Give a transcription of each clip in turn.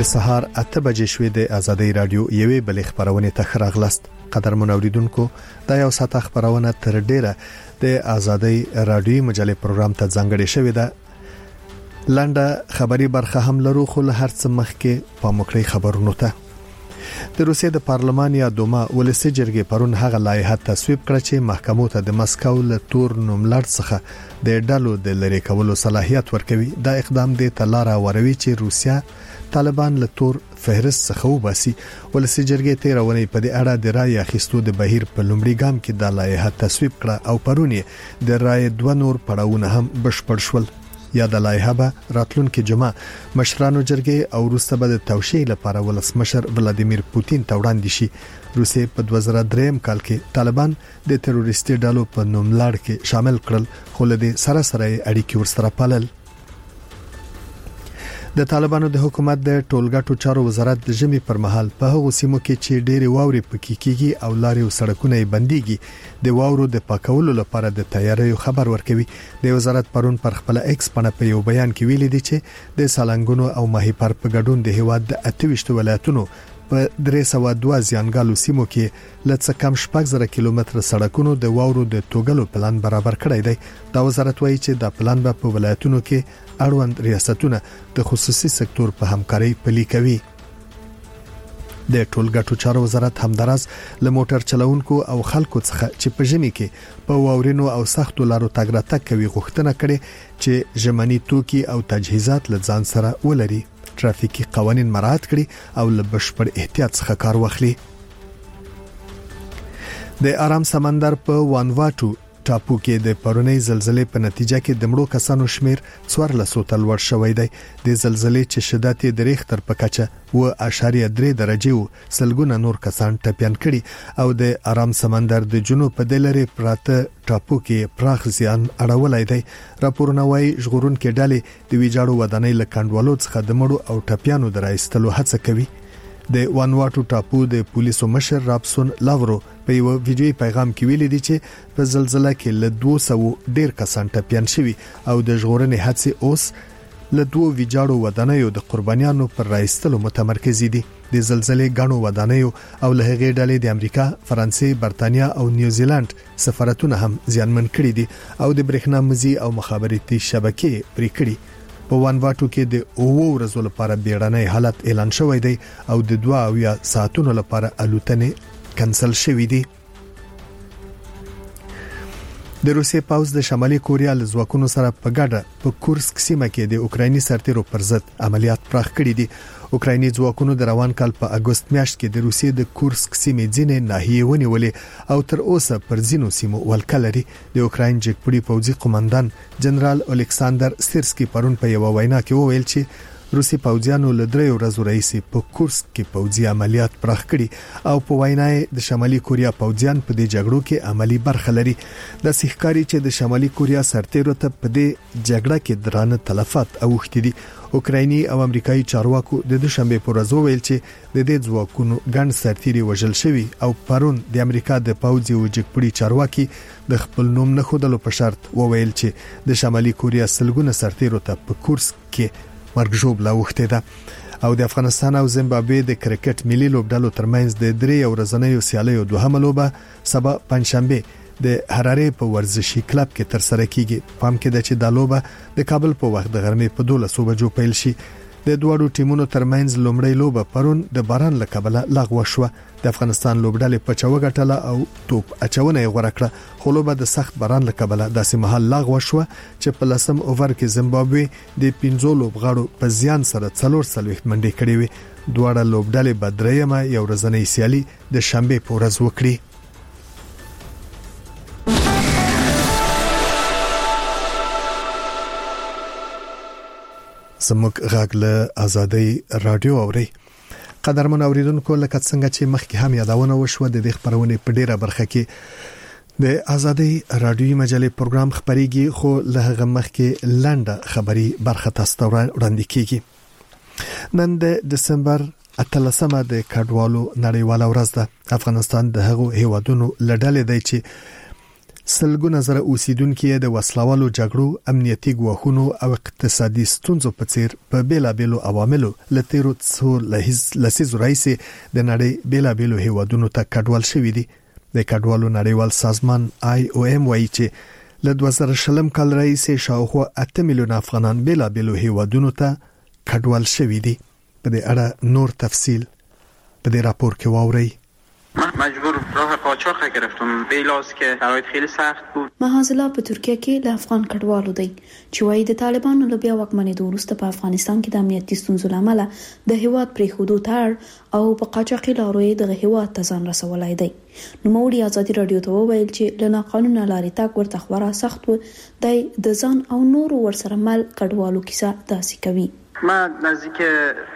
د سهار 8 بجې شوې د ازادي رادیو یوې بلې خبرونه ته خراغلست. قدرمن اوریدونکو دا یو ساعت خبرونه تر ډیره د ازادي رادیو مجلې پروګرام ته ځانګړې شوې ده. لنډه خبري برخه هم لرو خو له هر څه مخکې په مخکې خبرونو ته د روسیې د پارلمان یا دوما ولسي جرګې پرون هغه لایحه تصویب کړه چې محکمو ته د مسکو له تور نوملړ څخه د ډالو د لری کولو صلاحیت ورکوي. دا اقدام د تلاره وروي چې روسیا طالبان له تور فهرست څخه وباسي. ولسي جرګې ته روانې په دې اړه د رای اخیستو د بهیر په لومړي ګام کې د لایحه تصویب کړه او پرونی د رای دوه نور پړاوونه هم بشپړ شول. یا د لایحه به راتلونکي جمعه مشرانو جرګې او وروسته به د توشیح لپاره ولسمشر ولادیمیر پوتین ته وړاندې شي. روسیې په 2003 کال کې طالبان د تروریستي ډلو په نوملړ کې شامل کړل خو له دې سره اړیکې ورسره پالل. د طالبانو د حکومت د ټولګټو چارو وزارت د ژمي پر مهال په هغو سیمو کې چې ډېری واوري پکې کېږي او لارې او سړکونه یې بنديږي د واورو د پاکولو لپاره د تیاریو خبر ورکوي. د وزارت پرون پر خپل ایکس باندې په یو بیان کې ویلي دي چې د سالنګونو او ماهیپر په ګډون د هیواد د 28 ولایتونو په 302 ځانګالو سیمو کې لڅ کم 6000 کیلومتر سړکونو د واورو د توګلو پلان برابر کړی دی. دا وزارت وایي چې دا پلان به په ولایتونو کې اړوند ریاستونه د خصوصي سکتور په همکارۍ پلي کوي. د ټولګټو چارو وزارت همداراز له موټر چلوونکو او خلکو څخه چې په ژمي کې په واورینو او سختو لارو تګ راتګ کوي غوښتنه کړي چې ژمنی توکي او تجهیزات له ځان سره ولري، ترافیکي قوانین مراعات کړي او له بشپړ احتیاط څخه کار واخلي. د آرام سمندر په وانواټو ټاپو کې د پرونی زلزلې په نتیجه کې د مړو کسانو شمیر 1400 ته لوړ شوی دی. د زلزلې چې شدت یې د ریختر په کچه 1.3 درجه و سلګونه نور کسان ټپيان کړي او د آرام سمندر د جنوب په دلری پراته ټاپو کې پراخ زیان اړولای دی. راپورونه وايي ژغورون کې ډلې د ویجاړو ودانۍ له کندوالو څخه د مړو او ټپيانو درایستلو هڅه کوي. د وانواټو ټاپو د پولیسو مشر رابسون لاورو په یو ویډیوي پیغام کې ویلي دي چې په زلزلې کې له 200 ډیر کسان ټپيان شوي او د ژغورنې هڅې اوس له دوه ویجاړو ودانیو د قربانیانو پر راایستلو متمرکز دي. د زلزلې غاڼو ودانیو او له هغې ډلې د امریکا، فرانسې، برتانیا او نیوزیلند سفارتونه هم زیانمن کړي دي او د برېښنا مزي او مخابراتي شبکې پرې کړي. په وانواټو کې د 9 ورځې لپاره بیړنی حالت اعلان شوی دی او د 2 ساعتونو لپاره الوتنې کنسل شوې دي. د روسیې پاوز د شمالي کوریا له ځواکونو سره په ګډه په کورسک سیمه کې د اوکرایني سرتیرو پر ضد عملیات پراخ کړي دي. اوکرایني ځواکونو د روان کال په اگست میاشت کې د روسیې د کورسک سیمې ځینې ناحیې ونیولې او تر اوسه پر ځینو سیمو ولکه لري. د اوکراین جګپړي پوځي قومندان جنرال الکساندر سیرسکي پرون په یو وینا کې وویل چې روسي پوځیانو له 3 ورځې راهیسې په کورسک کې پوځي عملیات پراخ کړي او په وینا د شمالي کوریا پوځیان په دې جګړو کې عملی برخه لري. د سیخکاری چې د شمالي کوریا سرتیرو ته په دې جګړه کې درانه تلفات اوښتي دي. اوکرایني او امریکایي چارواکو د دوشنبه پر ورځ ویل چې د دې ځواکونو ګڼ سرتیري وژل شوي او پرون د امریکا د پوځي او جګپړي چارواکي د خپل نوم نه خودلو په شرط وویل چې د شمالي کوریا سلګونه سرتیرو ته په کورسک کې مرګ ژوبله وخته ده. او د افغانستان او زیمبابوې د کرکټ ملي لوبډلو ترمنځ د 3 ورځنیو سیالیو دوهمه لوبه سبا پنځشنبه د حراره په ورزشي کلب کې تر سره کیږي. پام کې ده چې د لوبه د کابل په وخت د غرمې په 12 بجو پیل شي. د دوه ټیمونو ترمنځ لومړی لوبه پرون د باران له کبله لغوه شوه. د افغانستان لوبډلې په چوغټله او توپ اچونه یې غوړه کړه خو لوبه د سخت باران له کبله داسې مهال لغوه شوه چې په لسم اوور کې زیمبابوې د 15 لوبغاړو په زیان سره 4 منډې کړې وي. دواړه لوبډلې به درېمه یو ورځنۍ سیالي د شنبه په ورځ وکړي. زموږ غږ له ازادي رادیو اوري. قدرمن اوریدونکو لکه څنګه چې مخکې هم یادونه وشوه د دې خبرونه په ډیره برخه کې د ازادي رادیو مجلې پروګرام خبريږي خو له هغه مخکې لنډه خبري برخه تاسو ته وړاندې کیږي. نن د دسمبر 18مه د کډوالو نړیواله ورځ ده. افغانستان د هغو هیوادونو لړل دی چې سلګونه زره اوسیدونکو د وسلوالو جګړو، امنیتي ګواښونو او اقتصادي ستونزو په څیر په بیلابېلو عواملو لتیرو څو لسیزو راځي د نړۍ بیلابېلو هیوادونو ته کډوال شوي دي. د کډوالو نړیوال سازمان IOM وایي چې له 2020 کال راځي شاوخوا 8 میلیون افغانان بیلابېلو هیوادونو ته کډوال شوي دي. په دې اړه نور تفصیل په دې راپور کې واورئ. من مجبور راه قاچاق گرفتم به علاوه که شرایط خیلی سخت بود. محاصله په ترکیه کې له افغان کډوالو دی چې وايي د طالبانو له بیا واکمنېدو وروسته په افغانستان کې د امنیتي ستونزو لامل د هیواد پریښودو تړ او په قاچاقي لارو د هیواد ته ځان رسولای دی. نو موري ازادي رادیو ته وویل چې له قانوني لارې تاک ورته خورا سخت و دی د ځان او نور ورسره مل کډوالو کیسه داسې کوي. ما نزدیک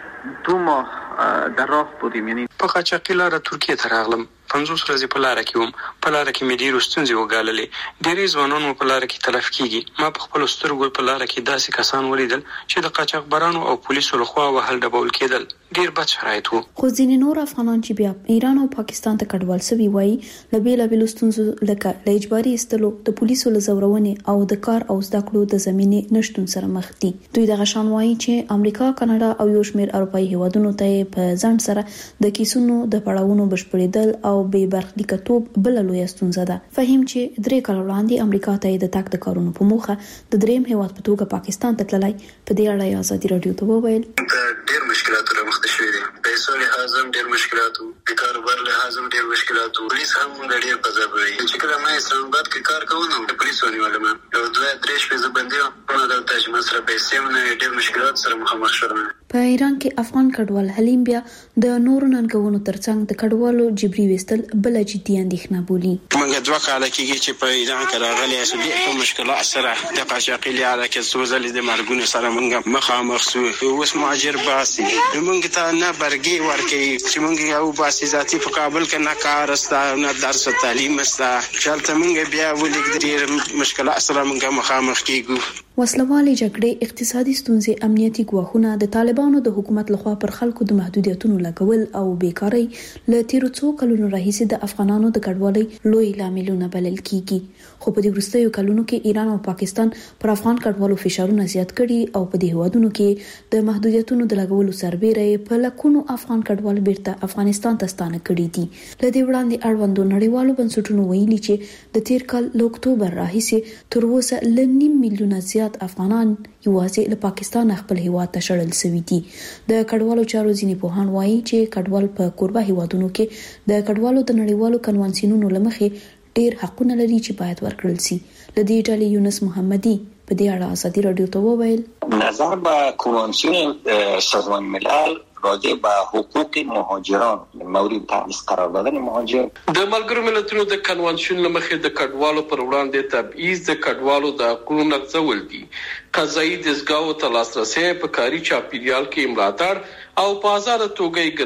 2 ماه در راه بودیم، یعنی په قاچاقي لار ترکیه ته راغلم. 50 ورځې په لار کې وم. په لار کې مې ډېر ستونزې وګاللې. ډېری ځوانان مو په لار کې تلف کیږي. ما په خپل سترګو په لار کې داسې کسان ولیدل چې د قاچاقبرانو او پولیسو لخوا وهل ډبول کېدل. ډېر بد شرایط وو. خو ځینې نور افغانان چې بیا ایران او پاکستان ته کډوال شوي وایي له بیلابېلو ستونزو لکه له اجباري ایستلو، د پولیسو له زورونې او د کار او زده کړو د زمینې نشټون سره مخ دي. دوی دغه شان وایي چې امریکا، کاناډا او یو شمېر اروپایي هیوادونو ته په ځان سره د کیسونو د پړاوونو بشپړېدل او بې برخلیکتوب بل لوی ستونزه ده. فهم چې 3 کال وړاندې امریکا ته د تاک د کارونو په موخه د دریم هیواد په توګه پاکستان ته تللی. په دې اړه ازادي رادیو ته وویل ډېر مشکلات راغلي شوي دي. پیسو له حازم ډېر مشکلات وو، د کاروبار له حازم ډېر مشکلات وو. پولیس هم ډېر پزابوي. چې کله ما اسلام آباد کې کار کوم نو د پولیسو نیولم. یو 2-3 شپې زبندي په دا تاسو مسره پیسې نه ډېر مشکلات سره مخامخ شوم. په ایران کې افغان کډوال حلیم بیا د نورو ننګونو ترڅنګ د کډوالو جبري وستل بل جدي اندېښنه بولي. موږ 2 کال کېږي چې په ایران کې راغلي اسو د مشکلات سره د قاچاقي لاره کې سوزل د مرګونو سره موږ مخامخ شو. اوس مهاجر باسي موږ ته نه برګي ورکي چې موږ یو باسي ذاتی په کابل کې نه کار استا نه درس او تعلیم استا. چلته موږ بیا ولې ډېر مشکلات سره موږ مخامخ کیږو. وسلوالي جګړې، اقتصادي ستونزې، امنیتي ګواښونه، د طالبانو د حکومت لخوا پر خلکو د محدودیتونو لګول او بیکارۍ له تیرو څو کلونو راهیسې د افغانانو د کډوالۍ لوی لاملونه بلل کیږي. خو په دې وروستیو کلونو کې ایران او پاکستان پر افغان کډوالو فشارونه زیات کړي او په دې هیوادونو کې د محدودیتونو د لګولو سربېره په لکونو افغان کډوال بیرته افغانستان ته ستانه کړي دي. له دې وړاندې اړوندو نړیوالو بنسټونو ویلي چې د تیر کال له اکتوبر راهیسې تر اوسه ل 9 میلیونه زیات افغانان یوازې له پاکستان خپل هیواد ته شړل شوي دي. د کډوالو چارو ځینې پوهان وایي چې کډوال په کوربه هیوادونو کې د کډوالو د نړیوالو کنوانسیونونو لمخې ډېر حقونه لري چې باید ورکړل شي. د دې ډلې یونس محمدي په دې اړه ازادي رادیو ته وویل نظر به کنوانسیون سازمان ملل راجع به حقوق مهاجران مورد تبعیض قرار دادن مهاجر د ملګرو ملتونو د کنوانسیون لمخې د کډوالو پر وړاندې تبعیض د کډوالو د حقوقو نقضول دي. قضایي دستګاو ته لاسرسي، په کاري چاپیریال کې ملاتړ او په آزاد توګه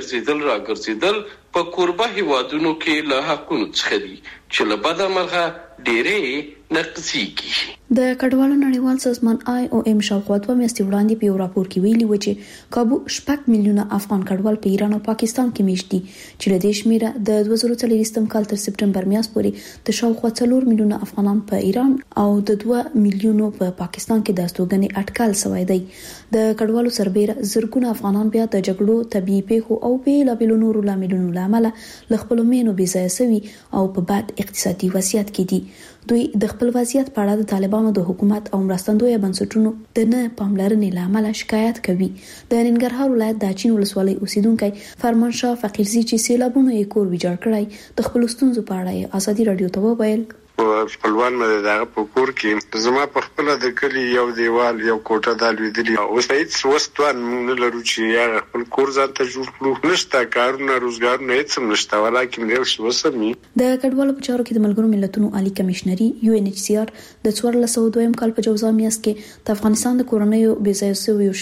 ګرځیدل په کوربه هیوادونو کې له حقونو څخه دي چې له بده مرغه ډېرې نقصيږي. د کډوالو نړیوال سازمان IOM شاوخوا 2 میاشتې وړاندې په یو راپور کې ویلي و چې کابو 6 میلیونه افغان کډوال په ایران او پاکستان کې میشت دي چې له دې شمیره د 2023 کال تر سپټمبر میاشتې پورې د شاوخوا 4 میلیونه افغانان په ایران او د 2 میلیونو په پاکستان کې د استوګنې اټکل شوی دی. د کډوالو سربېره زرګونه افغانان بیا د جګړو، طبيعي پیښو او بیلابېلو نورو لاملونو لامل له خپل مینو بې ځایه شوي او په بد اقتصادي وضعیت کې دي. دوی د خپل وضعیت په اړه د طالبانو د حکومت او مرستندوی بنسټونو د نه پاملرنې لامل شکایت کوي. د ننګرهار ولایت د اچین ولسوالۍ اوسیدونکو فرمانشاه فقیرزي چې سیلابونو یې کور ویجاړ کړی د خپل ستونزو په اړه ازادي رادیو ته وویل خپلوان مې دغه په کور کې زما په خپل د کلی یو دیوال یو کوټه د لویدلی اوس هیڅ وستوان نه لرو چې یا خپل کور ځان ته جوړ کړو. نشته کارونه، روزګار نه هیڅ نشته، ولکه یو څه وسمي. د کډوالو په چارو کې د ملګرو ملتونو عالی کمشنري UNHCR د 2002 کال په جوزا میاشت کې د افغانستان د کورنیو بې ځایه شویو شمیر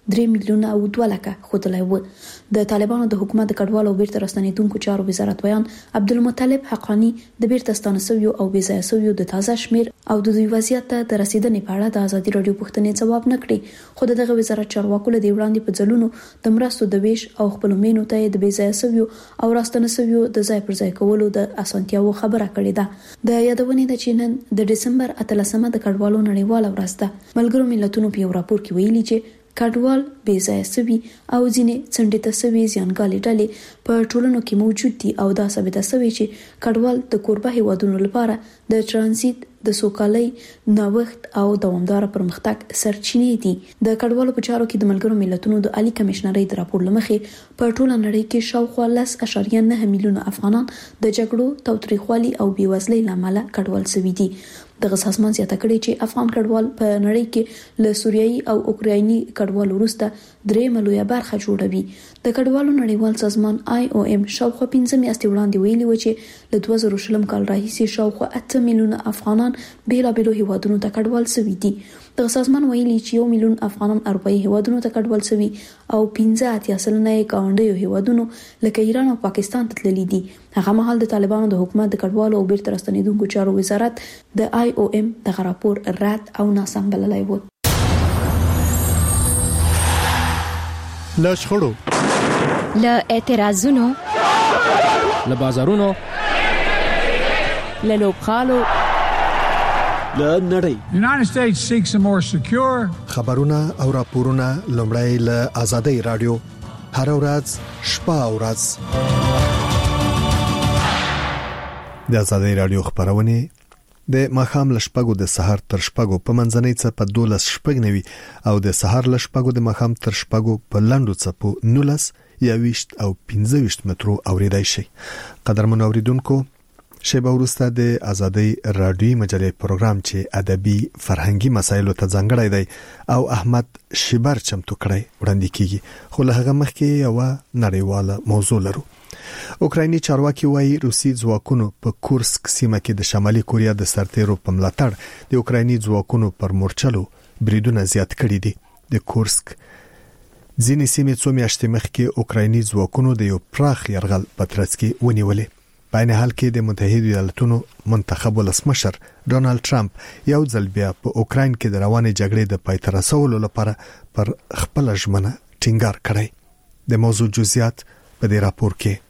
3 میلیونه او 2 لکه خودلای و د طالبانو د حکومت د کډوالو او بیرته راستنیدونکو چارو وزارت بیان عبدالمطلب حقانی د بیرته ستانسویو او بېځایه سویو د تازه شمیر او د دوی وضعیت ته د رسیدنې په اړه د ازادي رادیو پوښتنې ځواب نه کړي، خو دغه وزارت چارواکو له وړاندې په ځلونو د مرستو د ویش او خپل مینو ته د بېځایه سویو او راستنسویو د ځای پر ځای کولو د اسانتیاو خبره کړې ده. د یادونې د چینن د دسمبر 18مه د کډوالو نړیواله ورځ ده. ملګرو ملتونو په یو راپور کې ویلي چې کډوال بېځایه سوي او ځینې څنډې سوي زیانګالې ډلې په ټولنو کې موجود دي او دا ثابته سوي چې کډوال د کوربه هیوادونو لپاره د ترانزیت د سوکالۍ نوښت او دوامدار پرمختګ سرچینې دي. د کډوالو په چارو کې د ملګرو ملتونو د عالی کمشنرۍ د راپور لمخې په ټوله نړۍ کې شاوخوا 10.9 میلیونه افغانان د جګړو، تاوتریخوالي او بېوزلۍ لامل کډوال سوي دي. دغه سازمان زیاته کړي چې افغان کډوال په نړۍ کې له سوریایي او اوکرایني کډوالو وروسته درېیمه لویه برخه جوړوي. د کډوالو نړیوال سازمان IOM شاوخوا 15 میاشتې وړاندې ویلي و چې له 2020 کال راهیسې شاوخوا 8 میلیونه افغانان بیلابېلو هیوادونو ته کډوال سوي دي. دغه سازمان ویلي چې 1 میلیون افغانان اروپایي هیوادونو ته کډوال سوي او 15.8 گاونډیو هیوادونو لکه ایران او پاکستان ته تللي دي. هغه مهال د طالبانو د حکومت د کډوالو او بیرته راستنیدونکو چارو وزارت د IOM دغه راپور رد او ناسم بللی و. له شخړو، له اعتراضونو، له بازارونو، له لوبغالو، له نړۍ. United States seeks a more secure. خبرونه او راپورونه لومړی له آزادۍ رادیو هر ورځ شپه او ورځ د آزادۍ رادیو خبرونه د ماښام ل شپږو د سحر تر شپږو په منځنۍ څه په 12 شپږنوي او د سحر ل شپږو د ماښام تر شپږو په لندو څه په 19 یا 20 او 15 مترو اوریدای شي. قدرمن اوریدونکو، شیبه وروسته د آزادۍ رادیوي مجلې پروګرام چې ادبي فرهنګي مسایلو ته ځانګړی دی او احمد شیبر چمتو کړی وړاندې کیږي، خو له هغه مخکې یو نړیواله موضوع لرو. اوکرایني چارواکي وایي روسي ځواکونو په کورسک سیمه کې د شمالي کوریا د سرتیرو په ملاتړ د اوکرایني ځواکونو پر مورچلو بریدونه زیات کړي دي. د کورسک ځینې سیمې څو میاشتې مخکې اوکرایني ځواکونو د یو پراخ یرغل په ترڅ کې ونیولې. په عین حال کې د متحده ایالاتونو منتخب ولسمشر ډونالد ټرمپ یو ځل بیا په اوکراین کې د روانې جګړې د پای ته رسولو لپاره پر خپل ژمنه ټینګار کړی. د موضوع جزئیات په دې راپور کې.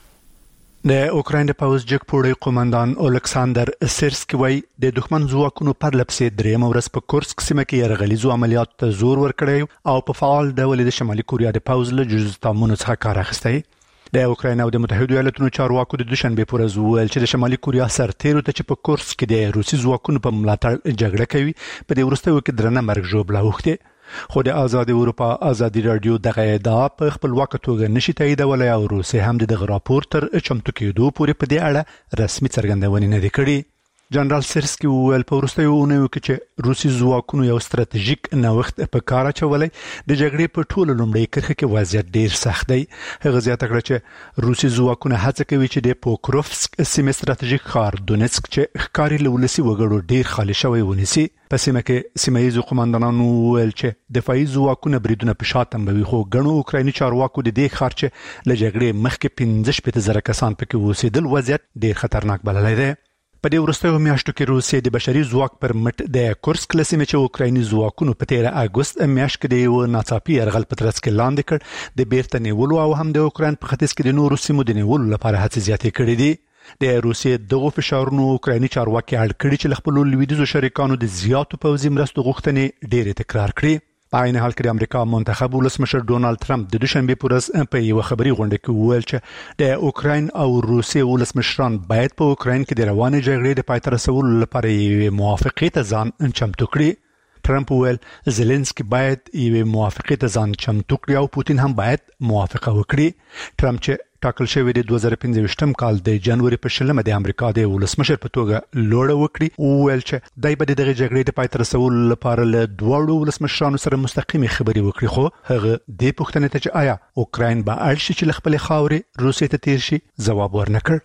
د اوکراین د پوځ جګپوړی قومندان الکساندر سیرسکی وایي د دښمن ځواکونو پر لپسې درېیمه ورځ په کورسک سیمه کې یرغلیزو عملیاتو ته زور ورکړی او په فعال ډول د شمالي کوریا د پوځ له جزء تامونو څخه کار اخیستی. د اوکراین او د متحده ایالاتونو چارواکو د دوشنبه پر ورځ ویل چې د شمالي کوریا سرتیرو ته چې په کورسک کې د روسي ځواکونو په ملاتړ جګړه کوي په دې وروستیو کې درنه مرګ ژوبله اوښتې. خو د آزاد اروپا آزادي رادیو دغه ادعا په خپلواک توګه نشي تاییدولای او روسي هم دغه راپور تر چمتو کېدو پورې په دې اړه رسمي څرګندونې نه کړې. جنرال سیرسکی ویل په وروستیو اونیو کې چې روسي ځواکونو یو ستراتیژیک نوښت په کار اچولی د جګړې په ټوله لومړۍ کرښه کې وضعیت ډیر سخت دی. هغه زیاته کړه چې روسي ځواکونه هڅه کوي چې د پوکروفسک سیمې ستراتیژیک ښار دونیتسک چې ښکاري له ولسي وګړو ډیر خالي شوی ونیسي. په سیمه کې سیمایي قومندانانو ویل چې دفاعي ځواکونه بریدونه په شا تمبوي، خو ګڼو اوکرایني چارواکو د دې ښار چې له جګړې مخکې 15,000 کسان پکې اوسېدل وضعیت ډیر خطرناک بللی دی. په دې وروستیو میاشتو کې روسیې د بشري ځواک پر مټ د کورسک له سیمې چې اوکرایني ځواکونو په 13 اګوست میاشت کې د یو ناڅاپي یرغل په ترڅ کې لاندې کړ د بیرته نیولو او هم د اوکراین په ختیځ کې د نورو سیمو د نیولو لپاره هڅې زیاتې کړې دي. د روسیې دغه فشارونو اوکرایني چارواکي اړ کړي چې خپل لویدیزو شریکانو د زیاتو پوځي مرستو غوښتنې ډېرې تکرار کړي. په عین حال کې د امریکا منتخب ولسمشر ډونالد ټرمپ د دوشنبه په ورځ په یو خبري غونډه کې وویل چې د اوکراین او روسیې ولسمشران باید په اوکراین کې د روانې جګړې د پای ته رسولو لپاره یو موافقه ته ځان چمتو کړي. ټرمپ ویل زيلنسکي باید یو موافقه ته ځان چمتو کړي او پوتین هم باید موافقه وکړي. ټرمپ چې ټاکل شوی د 2015 کال د جنوري په 20 د امریکا د ولسمشر په توګه لوړه وکړي او ویل چې دای په دغه جګړې د پای ته رسولو لپاره له دوه ولسمشرانو سره مستقیمه خبري وکړي، خو هغه د پوښتنې ته چې آیا اوکراین به اړ شي چې خپل خاورې روسیې ته تیر شي ځواب ورنکړ.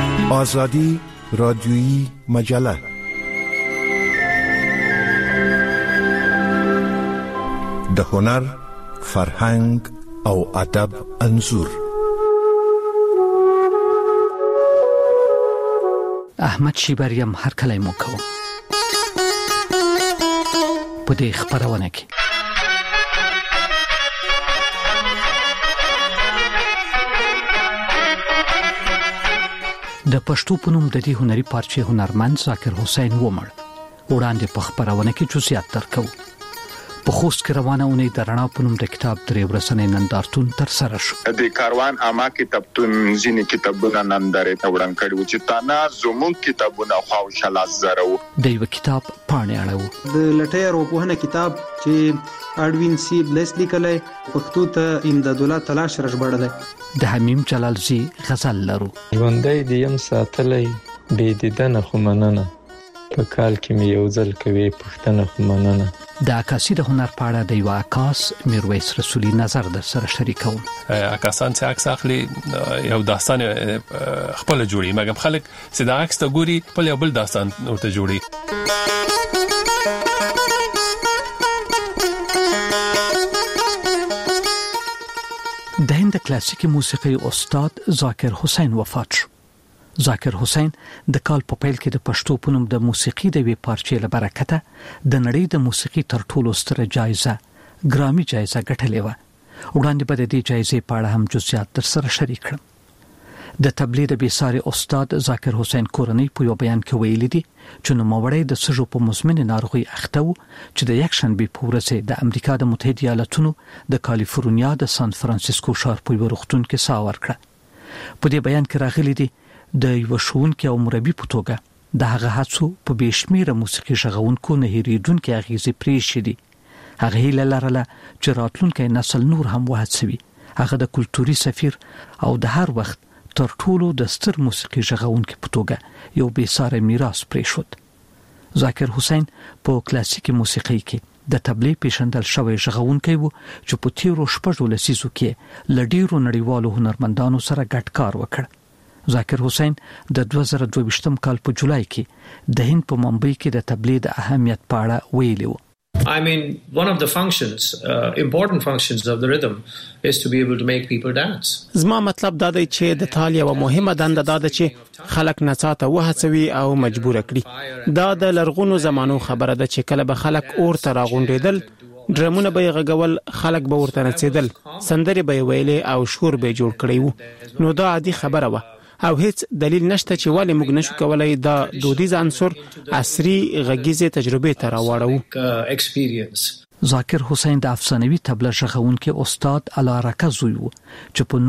آزادی رادیویی مجله د هنر، فرهنګ او ادب انځور. احمد شیبریم هر کله مو کوم په دې خبرونه کې. د پښتو په نوم د دې هنري پارچې هنرمند ذاکر حسین ومړ. وړاندې په خبرونه کې جزئیات درکو. په خوست کې روانه اونۍ د رڼا په نوم د کتاب درې ورځنی نندارتون تر سره شو. د کاروان عامه کتابتون ځینې کتابونه نندارې ته وړاندې کړي چې تانا زموږ کتابونه خواوشاله زرو د یو کتاب پاڼې اړو. د لټیر او په کتاب چې اډوین سی بلس لیکلای پښتو ته امدادالله تلاش رژبړل. د حمیم جلالزی غزل لرو. ژوندۍ د یم ساتلې بې دیدنه خو مننه، په کال کې مې یو ځل کوي پښتنه خو مننه. د عکاسي د هنر په اړه د یو عکاس میرویس رسولي نظر در سره شریکوم. عکاسان چې عکس اخلي یو داستان خپل جوړي، مګر خلک چې دا عکس ته ګوري په یو بل داستان ورته جوړي. د هند کلاسیکي موسیقي استاد ذاکر حسین وفات شو. ذاکر حسین د کال په پیل کې د پښتو په نوم د موسیقي د وی پارچې له برکته د نړۍ د موسیقي تر ټولو ستره جایزه ګرامي جایزه ګټلې و. وړاندې به د دې جایزې په اړه هم جزئیات در سره شریک کړم. د تبلیغ د بیساري استاد ذاکر حسین کورنۍ په یو بیان کې ویلي دي چې نوموړی د سږو په مزمن ناروغي اخته و چې د یکشنبه په ورځ د امریکا د متحده ایالاتونو د کالیفورنیا د سان فرانسیسکو ښار په یو روغتون کې ساه ورکړه. په دې بیان کې راغلي دي د یو ښوونکي او مربي په توګه د هغه هڅو په بشمیره موسیقي ژغونکو نه هېریدونکو اغیزې پرېښې دي. هغه هیله لرله چې راتلونکي نسل نور هم وهڅوي. هغه د کلتوري سفیر او د هر وخت تر ټولو د ستر موسیقي ژغونکو په توګه یو بېساره میراث پرېښود. ذاکر حسین په کلاسیکي موسیقي کې د تبلیغ پیژندل شوی ژغونکی و چې په تیرو شپږو لسیزو کې له ډیرو نړیوالو هنرمندانو سره ګډ کار وکړ. ذاکر حسین د 2022 کال په جولای کې د هند په ممبئی کې د تبلیغ د اهمیت په اړه ویلي و. I mean, one of the functions, important functions of the rhythm is to be able to make people dance. زما مطلب دا دی چې د تال یو مهمه دنده دا ده چې خلک نڅا ته وهڅوي او مجبور کړي. دا د لرغونو زمانو خبره ده چې کله به خلک اور ته راغونډېدل، ډرمونه به غږول، خلک به ورته نڅېدل، سندرې به ویلې او شور به جوړ کړي وو. نو دا عادي خبره وه او هیڅ دلیل نشته چې ولې موږ نشو کولای دا دودیز عنصر عصري غږیزه تجربه ته راوړو. ذاکر حسین د افسانوي تبله ژغونکي استاد الارکه زوی و چې په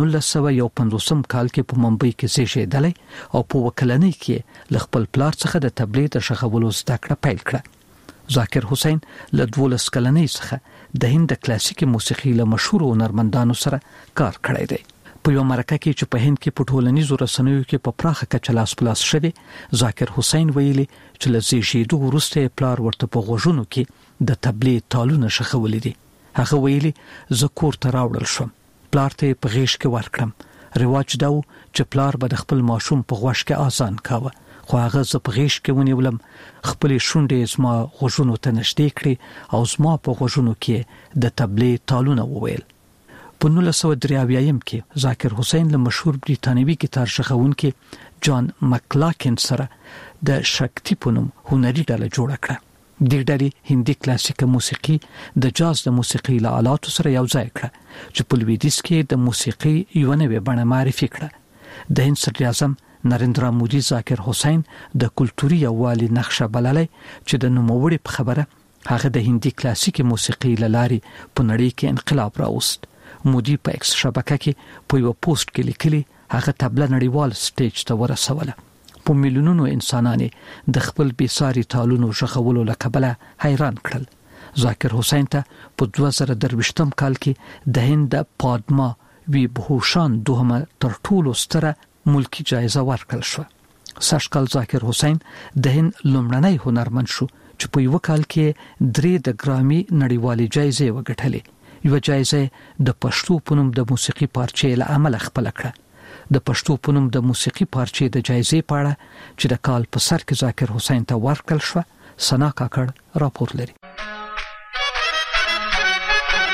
1950 کال کې په ممبئی کې زیږیدلی او په وکلنۍ کې ل خپل پلار څخه د تبلیغ د ژغولو زده کړه پیل کړه. ذاکر حسین له 12 کلنۍ څخه د هند کلاسیکي موسیقي له مشهور هنرمندانو سره کار کړی دی. په یو مرکه کې چې په هند کې په ټولنیزو رسنیو کې په پراخه کچه لاس پلاس شوی، ذاکر حسین ویلي چې له زیږیدو وروسته پلار ورته په غوږونو کې د تبلیغ تالونه شخولې دي. هغه ویلي زه کور ته راوړل شوم، پلار ته په غیږ کې ورکړم. رواج دا و چې پلار به د خپل ماشوم په غوږ کې اذان کاوه، خو هغه زه په غیږ کې ونیولم، خپل شونډې زما غوږونو ته نږدې کړې او زما په غوږونو کې د تبلیغ تالونه وویل. په 1983 کې ذاکر حسین له مشهور بریتانوي ګیتار ژغونکي جان مکلاکن سره د شکتی په نوم هنري ډله جوړه کړه. دې ډلې هندي کلاسیکه موسیقي د جاز د موسیقي له آلاتو سره یوځای کړه چې په لویدیځ کې د موسیقي یو نوې بڼه معرفي کړه. د هند صدر اعظم نریندرا مودي ذاکر حسین د کلتوري یووالي نقشه بللې چې د نوموړي په خبره هغه د هندي کلاسیکي موسیقي له لارې په نړۍ کې انقلاب راوست. مودي په ایکس شبکه کې په یو پوسټ کې لیکلي هغه تبله نړیوال سټیج ته ورسوله. په میلیونونو انسانان د خپل بیساري تالونو ژغولو له کبله حیران کړل. ذاکر حسین ته په 2023 کال کې د هند پادما ویبهوشان دوهمه تر ټولو ستره ملکی جایزه ورکړل شو. سږکال ذاکر حسین د هند لومړنی هنرمند شو چې په یو کال کې 3 د ګرامي نړیوالې جایزې وګټلې. یو جایزه د پښتو په نوم د موسیقي پارچې له عمل خپل کړه. د پښتو په نوم د موسیقي پارچې د جایزې په اړه چې د کال په سر کې ذاکر حسین ته ورکړل شو، سنا کاکړ راپور لري.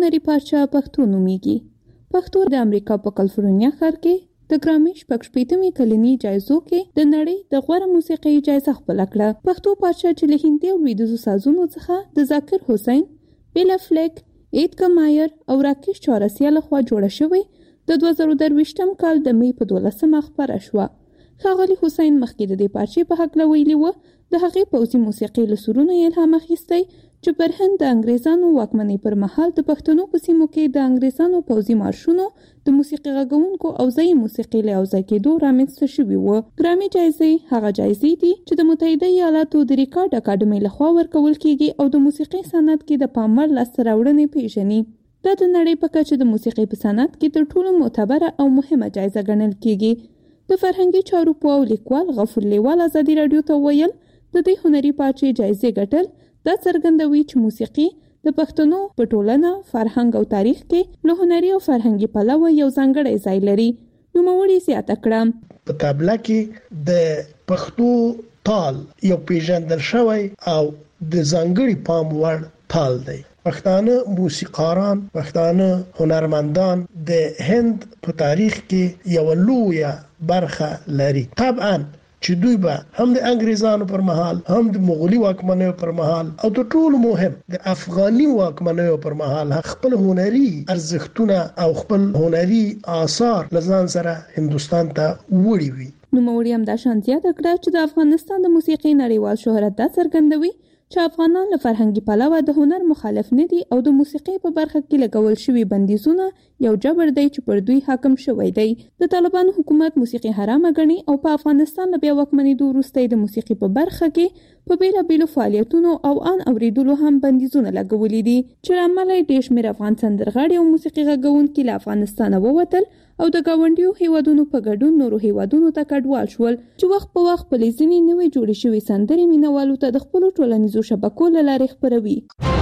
هنري پارچه پښتو نومیږي. پښتو د امریکا په کالیفورنیا ښار کې د ګرامي 85 کلنی جایزو کې د نړۍ د غوره موسیقي جایزه خپل کړه. پښتو پارچه چې له هندي او لویدیځو سازونو څخه د ذاکر حسین، بیلا فلیک، ایدګر مایر او راکیش چورسیا لخوا جوړه شوې د 2023م کال د می په 12مه خبره شوه. ښاغلي حسین مخکې د دې پارچې په حق ویلي و د هغې پوځي موسیقي له سرونو الهام اخیستی چې پر هند د انګریزانو واکمنۍ پر مهال د پښتنو په سیمو کې د انګریزانو پوځي مارشونو د موسیقي غږونکو او ځایي موسیقي له یوځای کېدو رامنځته شوي وو. ګرامي جایزې هغه جایزې دي چې د متحده ایالاتو د ریکارډ اکاډمۍ لخوا ورکول کیږي او د موسیقي صنعت کې د پاموړ لاسته راوړنې پیژني. دا د نړۍ په کچه د موسیقي په صنعت کې تر ټولو معتبره او مهمه جایزه ګڼل کیږي. د فرهنګي چارو په لیکوال غفور لیوال ازادي رادیو ته ویل د دې هنري پارچې جایزې ګټل دا څرګندوي چې موسیقي د پښتنو په ټولنه، فرهنګ او تاریخ کې له هنري او فرهنګي پلوه یو ځانګړی ځای لري. نوموړي زیاته کړه په طبله کې د پښتو تال یو پیژندل شوی او د ځانګړي پام وړ تال دی. پښتانه موسیقاران، پښتانه هنرمندان د هند په تاریخ کې یو لویه برخه لري. طبعا چې دوی به هم د انګریزانو پر مهال، هم د مغولي واکمنیو پر مهال او د ټولو مهم د افغاني واکمنیو پر مهال خپل هنري ارزښتونه او خپل هنري آثار لزان سره هندستان ته وړي وي. نوموړي هم دا شان زیاته کړه چې د افغانستان د موسیقي نړیوال شهرت دا څرګندوي چې افغانان له فرهنګي پلوه د هنر مخالف نه دي او د موسیقي په برخه کې لګول شوي بندیزونه یو جبر دی چې پر دوی حاکم شوی دی. د طالبانو حکومت موسیقي حرامه ګڼي او په افغانستان له بیا واکمنېدو وروسته د موسیقي په برخه کې په بیلابیلو فعالیتونو او ان اوریدلو هم بندیزونه لګولي دي چې عملی ډېر شمېر افغان سندرغاړي او موسیقي غږونکي له افغانستانه ووتل او د گاونډیو هیوادونو په ګډون نورو هیوادونو ته کډوال شول چې وخت په وخت په لځنی نوې جوړې شوې سندرې مینوالو ته د خپل ټولنیزو شبکو له لارې خپروي.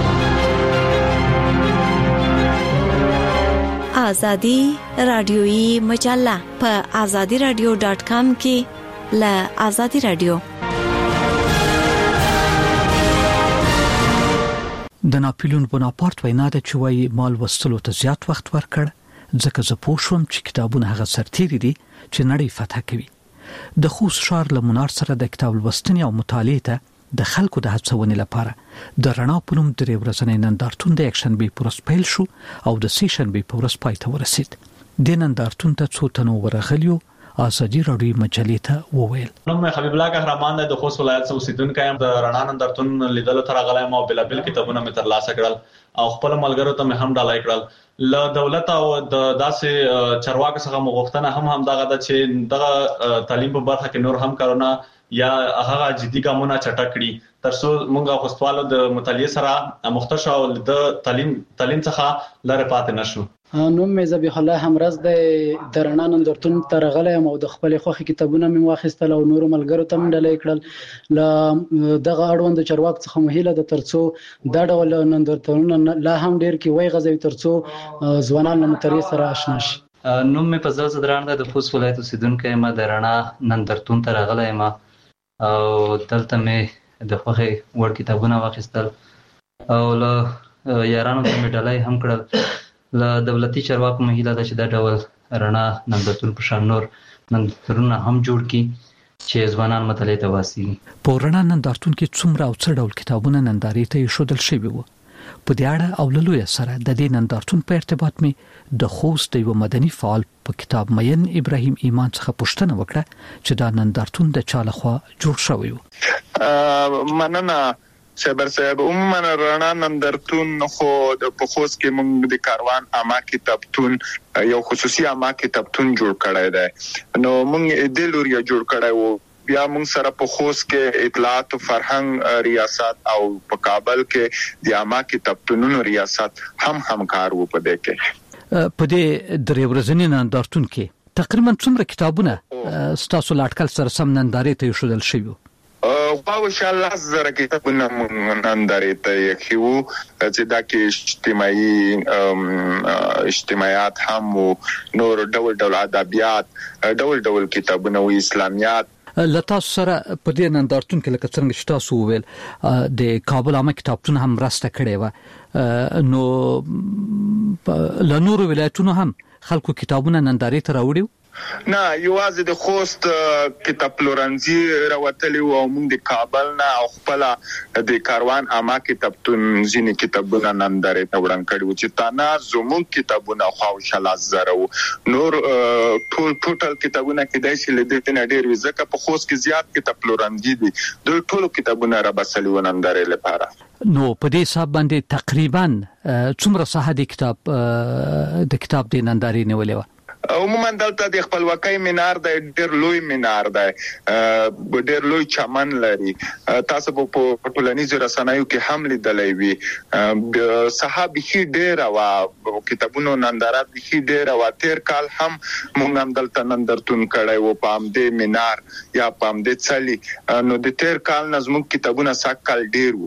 آزادی رادیویی مجله په azadiradio.com کې له آزادی رادیو. د ناپلیون بوناپارت وینا ده چې وايي مال وستلو ته زیات وخت ورکړ ځکه زه پوه شوم چې کتابونه هغه سرتیري دي چې نړۍ فتح کوي. د خوست ښار له منار سره د کتاب لوستنې او مطالعې ته د خلکو د هڅونې لپاره د رڼا په نوم درې ورځنی نندارتون د یکشنبې په ورځ پیل شو او د سې شنبې په ورځ پای ته ورسید. د نندارتون ته څو تنو ورغلیو آزادي راډیو مجلې ته وویل. نوم حبیب الله قهرمان د خوست ولایت څخه اوسیدونکی یم. د رڼا نندارتون لیدلو ته راغلی یم او بلابل کتابونه مې ترلاسه کړل او خپل ملګرو ته مې هم ډالۍ کړل. له دولت او د داسې چارواکو څخه مغوښتنه هم دغه د چې دغه تعلیم په برخه کې نور هم کارونه یا هغه جدي ګامونه چټک کړي ترڅو موږ خوستوالو د مطالعې سره مختص او د تعلیم څخه لاره پاتې نشو. نوم مې ذبیح الله همرز د رڼا نندارتون ته راغلی یم او د خپل خوښي کتابونه مې واخیستل او نور ملګرو ته مې ډالۍ کړل. له دغه اړوند چارواک څخه مهیله د ترڅو دا ډول نندارتونونه لا هم ډیر کې وای غځوي ترڅو ځوانان له مطالعې سره آشنا شي. نوم مې په ځل دران د خوست ولایت اوسیدونکی یم. د رڼا نندارتون ته راغلی یم او دلته مې د خوښي وړ کتابونه واخیستل او له یارانو ته مې ډالۍ هم کړل. له دولتي چارواکو مهیله ده چې دا ډول رڼا نندارتون په شان نور نندارتونونه هم جوړ کړي چې ځوانان مطالعې ته واسي. په رڼا نندارتون کې څومره او څه ډول کتابونه نندارې ته ایښودل شوي وو. په دې اړه او له لوی سره د دې نندارتون په ارتباط مې د خوست یو مدني فعال په کتاب مین ابراهیم ایمان څخه پوښتنه وکړه چې دا نندارتون د چا لخوا جوړ شوی و. مننه صبر صاحب. عموما رڼا نندارتون خو په خوست کې موږ د کاروان عامه کتابتون یو خصوصي عامه کتابتون جوړ کړی دی. نو موږ د لوري جوړ کړی وو. بیا موږ سره په خوست کې اطلاعات او فرهنګ ریاست او په کابل کې د عامه کتابتونونو ریاست هم کار وو. په دې کې په دې درې ورځنی نندارتون کې تقریبا څومره کتابونه ستاسو لاټکل سره سم نندارې ته ایښودل شوي؟ او ان شاء الله زره کتابونه نندارې ته یو چې دا کې اجتماعیات هم نور ډول ادبیات ډول کتابونه او اسلامیات. لتا سره په دې نندارتون کې لکه څنګه چې تاسو وویل د کابل عامه کتابتون هم راسته کړی و نو له نورو ولایتونو هم خلکو کتابونه نندارې ته راوړي نه یوازې د خوست کتاب پلورنځي راوتلی او موږ د کابل نه او خپل د کاروان عامه کتابتون ځینې کتابونه نندارې ته وړاندې کړي چې تانا زموږ کتابونه خواوشاله زره نور ټول کتابونه کې د شي لیدل نه ډیر ځکه په خوست کې زیات کتاب پلورنځي دي د ټول کتابونه را بسلي ونندارې لپاره نو په دې حساب باندې تقریبا څومره ساحه د کتاب د نندارې نیولې و عموما دلته د خپلواکۍ مینار د ډېر لوی مینار دی ډېر لوی چمن لري تاسو په ټولنیزو رسنیو کې هم لیدلای وي صحابه ډېر او کتابونو ننداره د ډېر او تیر کال هم موږ هم دلته نندارتون کړای و په امدې مینار یا په امدې څلي نو د تیر کال نظم کتابونه ساکل ډېر وو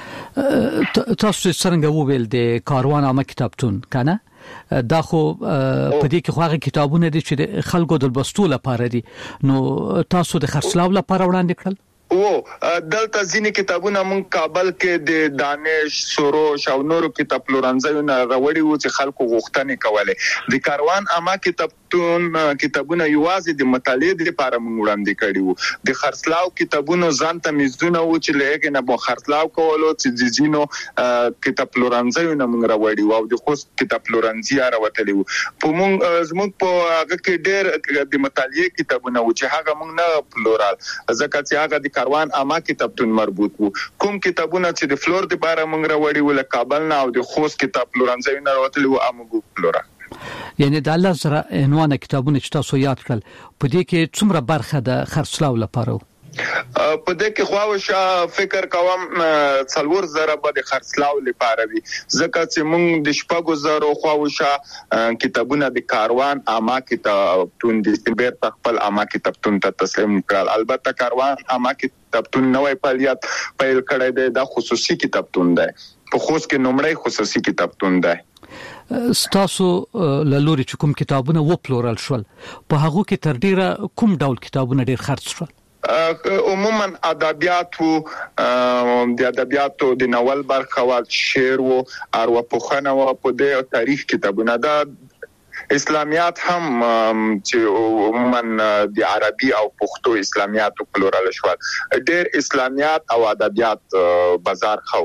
تاسو څنګه وویل د کاروان عامه کتابتون کنه دا خو په دې کې خو هغه کتابونه دي چې خلکو د لوستلو لپاره دي نو تاسو د خرڅلاو لپاره وړاندې کړل دلته ځینې کتابونه مون کابل کې د دانش سروش او نورو کتاب پلورنځیونه راوړي وو چې خلکو غوښتنې کولې د کاروان عامه کتابتون کتابونه یوازې د مطالعې لپاره مونږ وړاندې کړي وو د خرڅلاو کتابونو ځانته میزونه و چې لږه نه مو خرڅلاو کولو چې ځینو کتاب پلورنځیونه مونږ راوړي وو او د خوست کتاب پلورنځي راوتلی وو په مونږ زموږ په هغه کې ډېر د مطالعې کتابونه و چې هغه مونږ نه پلورال ځکه چې هغه د کاروان عامه کتابتون مربوط وو کوم کتابونه چې د فلور د باره مونږ راوړي ول کابل نه او د خوست کتاب پلورنځیونه راوتلی وو امغه فلورا یعنی د الله سره عنوان کتابونه چې تاسو یاد کړل په دې کې څومره برخه د خرڅلاو لپاره په دې کې خواوشه فکر کوم څلور زره به د خرڅلاو لپاره وي ځکه چې موږ د شپږو زره خواوشه کتابونه د کاروان عامه کتابتون د سیمبر خپل عامه کتابتون ته تسلیم کړل البته کاروان عامه کتابتون نوې فعالیت پیل کړی دی د خصوصي کتابتون دی په خوست کې نومړی خصوصي کتابتون دی ستاسو لوري چې کوم کتابونه و پلورل شول په هغه کې تر ډیره کوم ډول کتابونه ډیر خرڅ شول عموما ادبیاتو د ادبیاتو د ناول برخه او شعر او ارواپوښتنه او په دې تاریخ کتابونه دا اسلامیات هم چې عموما د عربي او پښتو اسلامیات پلورل شول ډېر اسلامیات او ادبیات بازار خو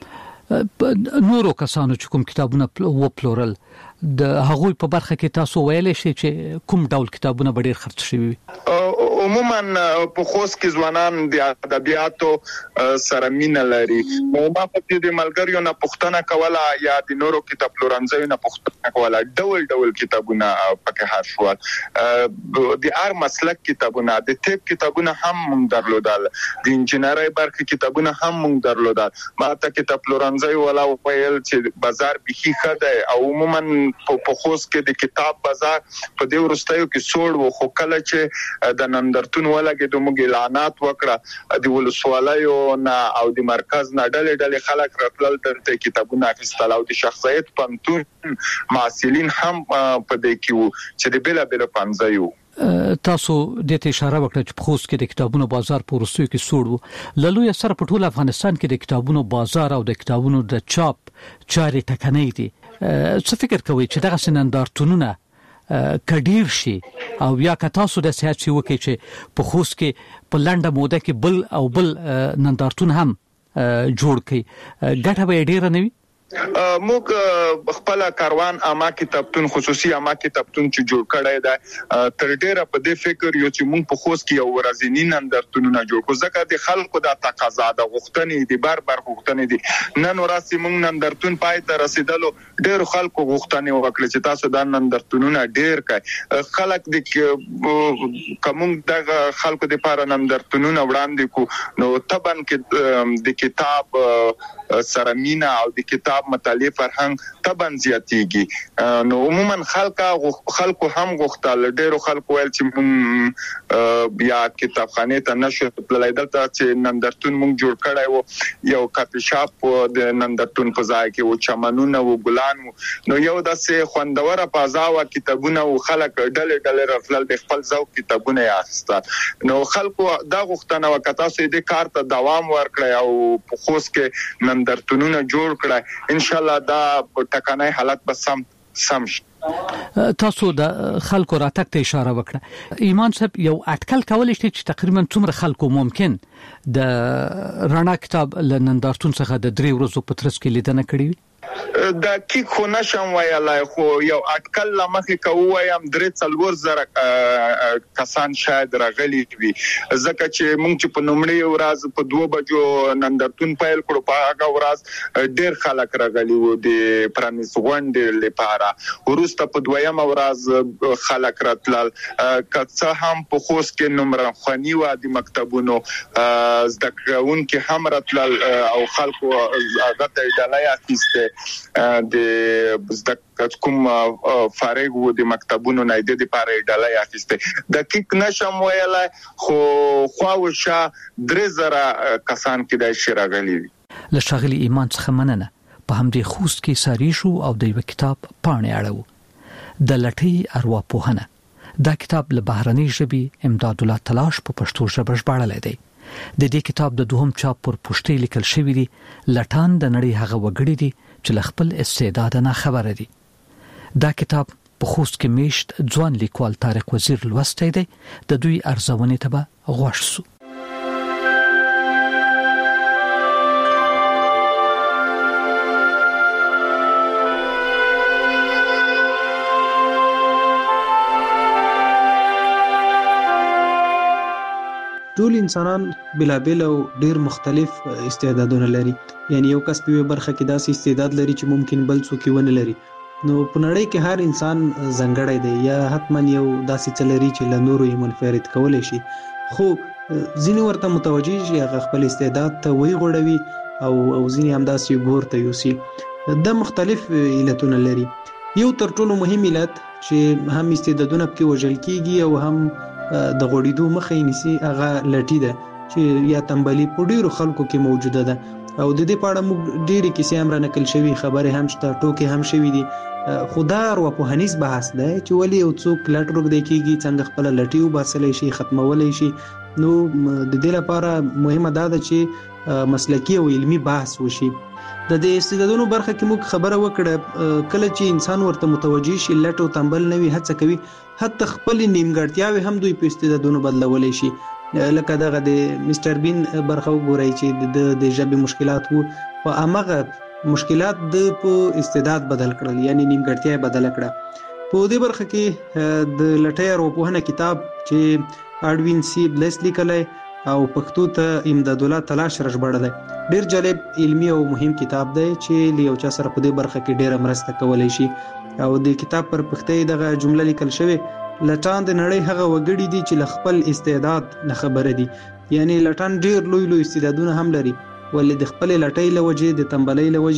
نورو کسانو چې کوم کتابونه و پلورل د هغوی په برخه کې تاسو ویلې شي چې کوم ډول کتابونه ډېر خرڅ شوي عموما په خوست کې ځوانان د ادبیاتو سره مینه لري نو ما په دې ملګریو نه پښتنه کوله یا د نورو کتاب پلورنځیو نه پښتنه کوله ډول کتابونه پکې هر شو د ار مسلک کتابونه د طب کتابونه هم موږ درلودل د انجنیري برخه کتابونه هم موږ درلودل ما ته کتاب پلورنځي ولا ویل چې بازار بيخي خده او عموما په خوست کې د کتاب بازار په دې ورستیو کې سوړ و خو کله چې د نندرتون ولګي د موږ اعلانات وکړه د ولسوالیو نه او د مرکز نه ډلې خلک راتلل ته کتابونه اخیستل او د شخصیت پنتون معاصلین هم په دې کې وو چې د بلا پنځایو تاسو د ته اشاره وکړه چې په خوست کې د کتابونو بازار په ورسوي کې سوړ وو لوی سره په ټول افغانستان کې د کتابونو بازار او د کتابونو د چاپ چاري ټکنۍ دي څه فکر کوي چې دغه سنندارتونونه کډیر شي او یا که تاسو د سیاسي وکي چې په خوست کې په لنډه موده کې بل نندارتون هم جوړ کړي ګټه به ډیره نه وي موږ خپل کاروان عامه کتابتون خصوصي عامه کتابتون چې جوړ کړی دی تر ډیره په دې فکر یو چې موږ په خوست کې یو ورځنی نندارتونونه جوړ کړو ځکه د خلکو د تقاضا د غوښتنې د بار غوښتنې دي نن ورځ موږ نندارتون پای ته رسیدلو ډیر خلکو غوښتنې وکړي چې تاسو د نندارتونونه ډیر کوي خلک د کوم د خلکو د لپاره نندارتونونه وړاندې کو نو تبن کې د کتاب سره مینا او د کتاب کتاب مطالعه فرهنګ تبن زیاتیږي. نو عموما خلکو هم غوښتل ډېرو خلکو ویل چې مونږ بیا کتابخانه ته نشو تللی، دلته چې نندرتون مونږ جوړ کړی وو، یو کافي شاپ د نندرتون په ځای کې و، چمنونه و، ګلان و، نو یو داسې خوندوره فضا و، کتابونه و، خلک ډلې راتلل د خپل ذوق کتابونه یې اخیستل. نو خلکو دا غوښتنه وکړه تاسو دې کار ته دوام ورکړئ او په خوست کې نندرتونونه جوړ کړئ، ان شاء الله دا ټکنۍ حالت به سم شي. تاسو د خلکو راتګ ته اشاره وکړه. ایمان صاحب یو اټکل کولای شي چې تقریبا څومره خلکو ممکن د رڼا کتاب لنندرتون څخه د 3 ورځې په ترڅ کې لیدنه کړې وي؟ دا کی خو نشم ویلای، خو یو اټکل لمخې کوم 3-4 زره کسان شاید راغلي وي، ځکه چې مونږ چې په نومړي ورځ په 2 بجو نندرتون پیل کړو، په هغه ورځ ډېر خلک راغلي وو د پرانیس غونډې لپاره. ورسته په 2م ورځ خلک راتلل، که هم په خوست کې نمبر خواني و د مکتبونو زده کوونکي هم راتلل او خلکو هغه ته ډالۍ اخیسته د زده کوم فارغ و د مکتبونو نه د لپاره ډالۍ اخیسته. دقیق نشم ویلای، خو خواوشه 3000 کسان کې د شراغلي وي. له شاغلي ایمان څخه مننه. په همدې خوست کې ساری شو او د یو کتاب پاڼې اړو د لټۍ ارواپوهنه. دا کتاب له بهرنۍ ژبې امداد الله تلاش په پښتو ژبه ژباړل دی. د دې کتاب د دوهم چاپ پر پښتۍ لیکل شوی دی. لټان د نړۍ هغه وګړي دي چې له خپل استعداد نه خبره دي. دا کتاب په خوست کې میشت ځوان لیکوال طارق وزیر لوستی دی. د دوی ارزونې ته به غوښ سو. ټول انسانان بلابل او ډیر مختلف استعدادونه لري، یعنی یو کس په برخه کې داسې استعداد لري چې ممکن بل څوک یې ونه لري. نو په نړۍ کې هر انسان ځانګړی دی یا حتما یو داسې څه لري چې له نورو یې منفرد کولی شي، خو ځینې ورته متوجه شي، هغه خپل استعداد ته ویغوړوي او ځینې همداسې ګور ته یوسي. دا مختلف علتونه لري. یو تر ټولو مهم علت چې هم استعدادونه پکې وژل کیږي او هم د غوړېدو مخه یې نیسي هغه لټي ده چې یا تنبلي په ډېرو خلکو کې موجوده ده. او د دې په اړه موږ ډېرې کیسې هم رانقل شوي، خبرې هم شته، ټوکې هم شوي دي. خو دا ارواپوهنیز بحث دی چې ولې یو څوک لټ روږدی کېږي، څنګه خپله لټي وباسلی شي، ختمولی شي. نو د دې لپاره مهمه دا ده چې مسلکي او علمي بحث وشي. د دې استعدادونو برخه کې موږ خبره وکړه، کله چې انسان ورته متوجه شي، لټ او تنبل نه وي، هڅه کوي، حتی خپل نیمګړتیاوې هم دوی په استعدادونو بدلولی شي. لکه دغه د مستر بین برخه وګورئ چې د ژبې مشکلات وو، په همغه مشکلات د په استعداد بدل کړل، یعنی نیمګړتیا یې بدله کړه. په دې برخه کې د لټۍ ارواپوهنه کتاب چې اډوین سی بلیس لیکلی او پښتو ته امداد الله تلاش راژباړلی، ډیر جالب علمي او مهم کتاب دی چې له یو چا سره په دې برخه کې ډیره مرسته کولی شي. او د کتاب پر پښتۍ دغه جمله لیکل شوې، لټان د نړۍ هغه وګړي دي چې له خپل استعداد نه خبره دي. یعنی لټان ډیر لوی استعدادونه هم لري، ولې د خپل لټۍ له وجې، د تنبلۍ له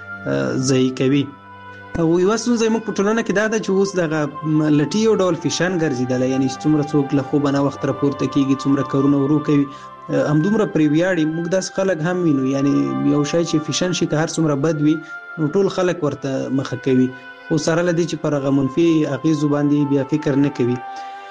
وجې ضایع کوي. او یو ستونزه موږ په ټولنه کې دا ده چې اوس دغه لټي یو ډول فیشن ګرځېدلی، یعنی څومره څوک له خوبه نه وخت راپورته کېږي، څومره کارونه ورو کوي، همدومره پرې ویاړي. موږ داسې خلک هم وینو، یعنی یو شی چې فیشن شي که هر څومره بد وي نو ټول خلک ورته مخه کوي، خو سره له دې چې پر هغه منفي اغېزو باندې بیا فکر نه کوي.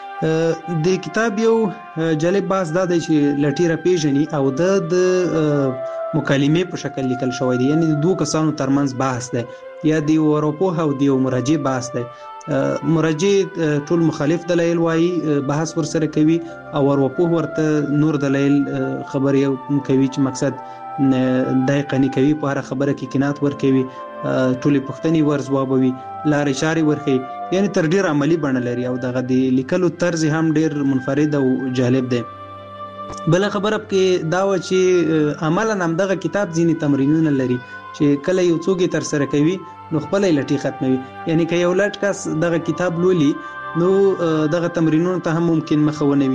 د کتاب یو جالب بحث دا دی چې لټي راپېژني او د مکالمې په شکل لیکل شوی دی، یعنی د 2 کسانو ترمنځ بحث دی، یا د یو ارواپوه او د یو مراجع بحث دی. مراجع ټول مخالف دلایل وایي، بحث ورسره کوي، او ارواپوه ورته نور دلایل خبرې کوي چې مقصد دای قنی کوي، په هر خبره کې قناعت ورکوي، ټولې پوښتنې ورځوابوي، لارې چارې ورښيي، یعنی تر ډیر عملی بڼه لري. او دغه د لیکلو طرز هم ډیر منفرد او جالب دی. بل خبره کې دا و چې عملاً همدغه کتاب ځینې تمرینونه لري چې کله یو څوک تر سره کوي نو خپل لټي ختموي. یعنی که یو لټ کس دغه کتاب لولي نو دغه تمرینونو ته هم ممکن مخه ونه ویني،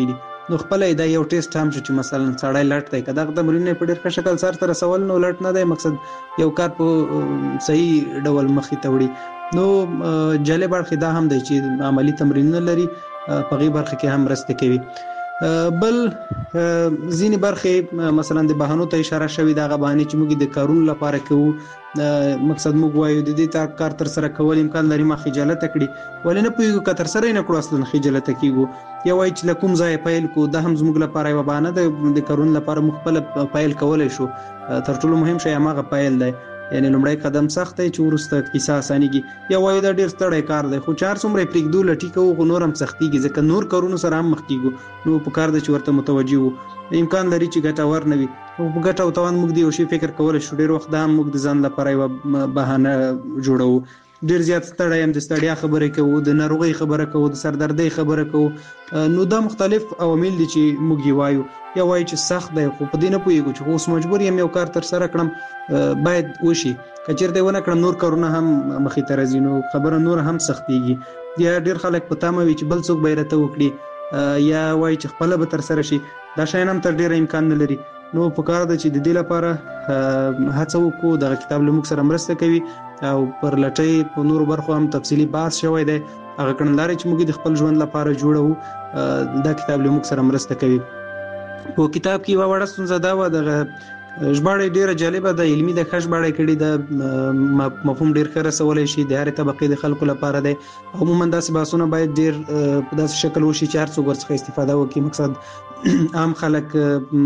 نو خپل دا یو ټیسټ هم چې مثلا سړی لټ دی کدا تمرین په ډیر ښه شکل سره رسول نو لټ نه دی مقصد یو کار په صحیح ډول مخې ته وړي نو جالب اړخ دا هم دی چې عملی تمرینونه لري په غي برخه کې هم رسته کوي بل ځینې برخه مثلا د بهانو ته اشاره شوی دا غبانی چې موږ د کارونو لپاره کوو مقصد موږ وایو د دې کار تر سره کول امکان لري ما خجالت کړي ولنه پویګو کتر سره نه کړو اصلا خجالت کیږو یا وای چې لکم ځای پایل کو د هم زموږ لپاره یو بهانه د کارونو لپاره مخبل پایل کولای شو تر ټولو مهم شی هغه پایل دی یعنی لومړی قدم سخت دی چې ورسته کیسه اسانيږي یا وایو دا ډیر ستړی کار دی خو چار څومره پریږدو لټی کوو نور هم سختيږي ځکه نور کارونو سره هم مخ کیږو نو په کار د چورته متوجي وو امکان لري چې ګټور نه وي او ګټه او توان موږ دی او شی فکر کول شو ډیر وخت هم موږ د ځان لپاره یو بهانه جوړو ډیر زیات ستړی هم د ستړیا خبره کوو د ناروغي خبره کوو د سردردۍ خبره کوو نو دا مختلف عوامل دي چې موږ وایو یا وایي چې سخت دی خو په دې نه پوهیږو چې اوس مجبور یم یو کار تر سره کړم باید وشي کچېرته ونه کړم نور کارونه هم مخې ته راځي نو خبره نور هم سختيږي یا ډیر خلک په تمه وي چې بل څوک بیرته وکړي یا وایي چې خپل به تر سره شي دا شاین هم تر ډیر امکان نه لري نو په کار ده چې د دې لپاره هڅه وکړو د کتاب له موږ سره مرسته کوي او پر لټۍ په نورو برخو هم تفصیلی بحث شوی دی هغه کړنلارې چې موږ د خپل ژوند لپاره جوړو دا کتاب له موږ سره مرسته کوي په کتاب کې یو وړه ستونزه دا و د ژباړې ډیره جالبه ده علمي د ژباړې کړي د مفهوم ډیر ښه رسولای شي د هر طبقه د خلکو لپاره دی عموما داسې بحثونه باید ډیر په داسې شکل وشي چې هر څوک ورڅخه استفاده وکړي مقصد عام خلک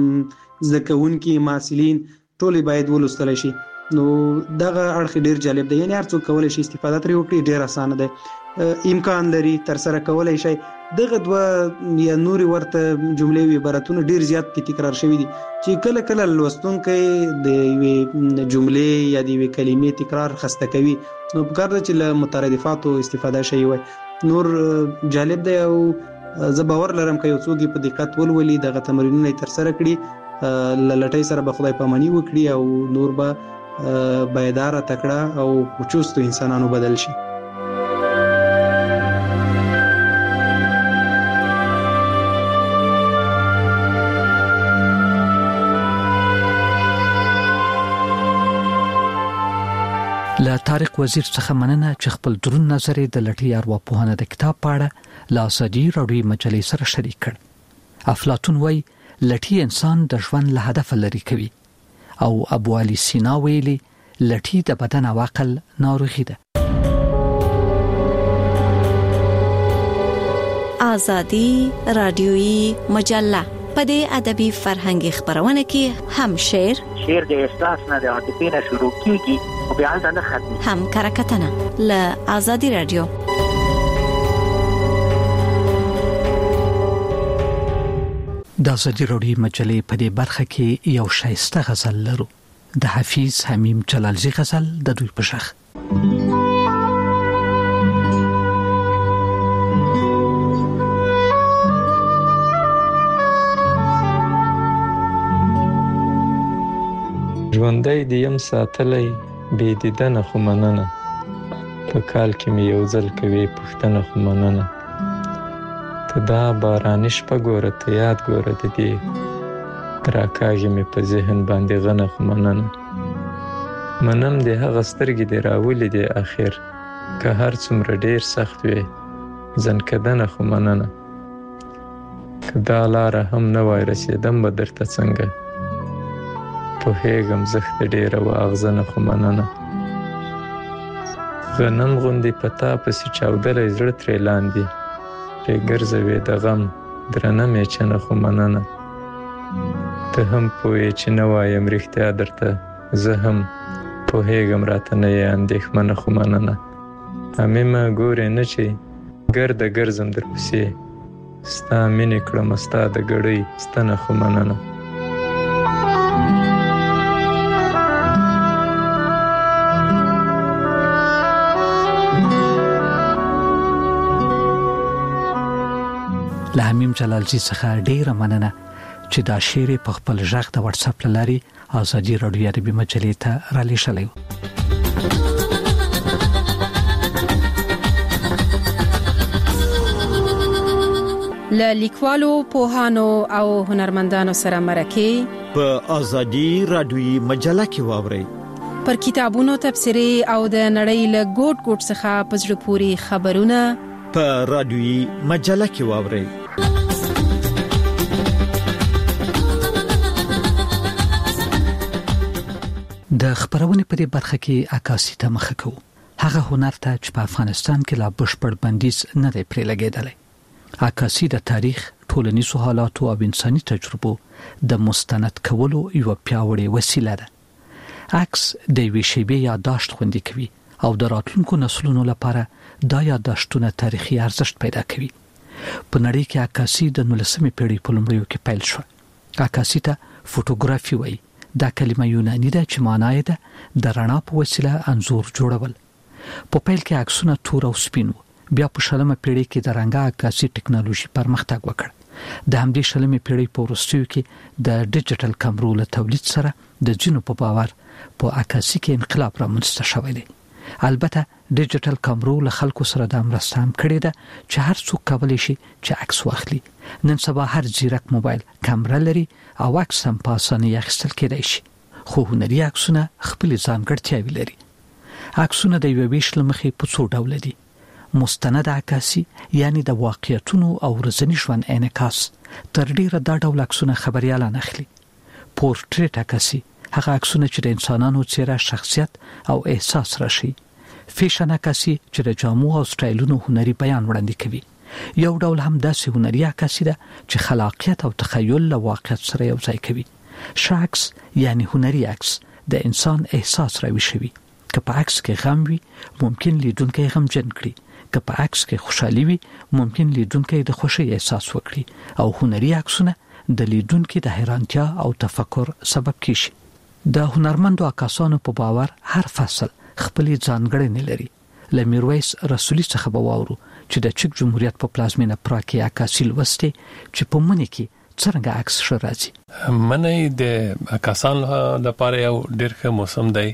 زکونکي محصلین ټول باید ولوستل شي نو دغه اړخ ډیر جالب دی یعنی هر څوک کولای شي استفاده ترې وکړي ډیر اسانه دی امکان لري تر سره کولای شي دغه دوا یا نوري ورته جملې وی عبارتونه ډیر زیات کی تکرار شوی دي چې کله کله لوستونکو د یوې جملې یا د یوې کلمې تکرار خسته کوي نو په کار ده چې له مترادفاتو استفاده شي وي نور جالب دی او زه باور لرم چې یو څوک په دقت ولولي دغه تمرینونه تر سره کړي لټۍ سره به خدای پامانی وکړي او نور به بایدار تکړه او چوستو انسانانو بدل شي له طارق وزیر څخه مننه چې خپل درون نظر د لټي ارواپوهنه د کتاب په اړه لا ازادي راډیو مجلې سره شریک کړ افلاطون وایي لټي انسان د ژوند له هدف لري کوي او ابو علي سینا ویلي لټي د بدن او عقل ناروغي ده ازادي راډیوي مجله په دې ادبي فرهنګي خبرونه کې هم شعر د احساس نه د عاطفې نه شروع کیږي او بیا ځنه ختمي هم کرکټنه ل ازادي راډیو د ازادي راډیو مجلې په دې برخه کې یو شایسته غزل لرو د حفیظ حمیم جلالزی غزل د دوی په شخ ژوندۍ د یم ساتلی بې دیدنه خو مننه په کال کې مې یو ځل کوي پوښتنه خو مننه ته دا باراني شپه ګوره ته یاد ګوره د دې راکاږي مې په ذهن باندې غنه خو مننه منم د هغه سترګې دې راولي دې اخر که هر څومره ډیر سخت وي ځنکدنه خو مننه که دا لاره هم نه وای رسېدم به درته څنګه پوهېږم زښت ډېره وه اغزنه خو مننه غنم غوندې په تا پسې چاودلی زړه ترې لاندې پرې ګرځوې د غم درنه میچنه خو مننه ته هم پوهې چې نه وایم رښتیا درته زه هم پوهېږم راته نه یې اندېښمنه خو مننه حمیمه ګورې نه چې ګرده ګرځم درپسې ستا مینې کړمه ستا د ګړۍ ستنه خو مننه له حمیم جلالزی څخه ډیره مننه چې دا شعر په خپل ژغ د واتس اپ لاري ازادي راډیو عربي مجلې ته را لېږلی. له لیکوالو پوهانو او هنرمندانو سره مرکه په ازادي رادیوي مجله کې واورئ. پر کتابونو تبصرې او د نړۍ له ګوټ ګوټ څخه په زړه پورې خبرونه په رادیوي مجله کې واورئ. د خبرونه په دې برخه کې عکاسي ته مخه کوو. هغه هنر ته چې په افغانستان کې لا بشپړ بندیز نه دی پرې لګیدلی. عکاسي د تاریخ، ټولنیزو حالاتو او انساني تجربو د مستند کولو یو پیاوړی وسیله ده. عکس د وی شیبې یاداشت خوندي کوي او د راتلونکو نسلونو لپاره دا یاداشتونه تاریخي ارزښت پیدا کوي. په نړۍ کې عکاسي د 19مې پیړۍ په لومړیو کې پیل شو. عکاسي ته فوټوګرافي وایي. دا کلمه یوناني ده چې معنی یې ده د رڼا په وسیله انځور جوړول. په پیل کې عکسونه تور او سپین وو. بیا په 20مه پیړۍ کې د رنګه عکاسي ټکنالوژي پرمختګ وکړ. د همدې 20مې پیړۍ په وروستیو کې د ډیجیټل کیمرو له تولید سره د جنو په باور په عکاسي کې انقلاب رامنځته شوی دی. البته ډیجیټل کیمرو له خلکو سره د مرسته هم کړې ده چې هر څوک کولی شي چې عکس واخلي. نن سبا هر ځیرک موبایل کیمرا لري او عکس هم په اسانۍ اخیستل کېدای شي. خو هنري عکسونه خپل ځانګړتیاوې لري. عکسونه د یو ویش لمخې په څو ډول دي. مستند عکاسي یعنی د واقعیتونو او ورځني ژوند انعکاس. تر ډیره دا ډول عکسونه خبريالان اخلي. پورټریټ عکاسي هغه عکسونه چې د انسانانو څیره، شخصیت او احساس راشي. فیشن عکاسي چې د جامو او سټایلونو هنري بیان وړاندې کوي. یو ډول هم داسې هنري عکاسي ده چې خلاقیت او تخیل له واقعیت سره یو ځای کوي. شاکس یعنی هنري عکس د انسان احساس راويشوي. که په عکس کې غم وي ممکن لیدونکي غمجن کړي. که په عکس کې خوشحالي وي ممکن لیدونکي د خوشي احساس وکړي. او هنري عکسونه د لیدونکي د حیرانتیا او تفکر سبب کیږي. د هنرمندو عکاسانو په باور هر فصل خپل ځانګړنې لري. لمیرویس رسولي څخه به واورو چې د چک جمهوریت په پلازمینه پراګ کې عکاسي لوستي چې په منی کې څنګه عکس ښه راځي. منی د عکاسان لپاره یو ډېر ښه موسم دی.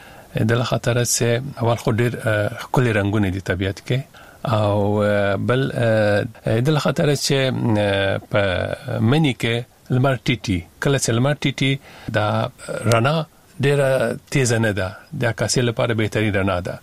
د خاطر چې اول خو ډېر کلی رنگونه دي طبيعت کې او بل د خاطر چې په منی کې لمر ټیټي کله چې لمر ټیټي دا رڼا ډېر تیز نه ده. د عکاسي لپاره بهتري رڼا ده.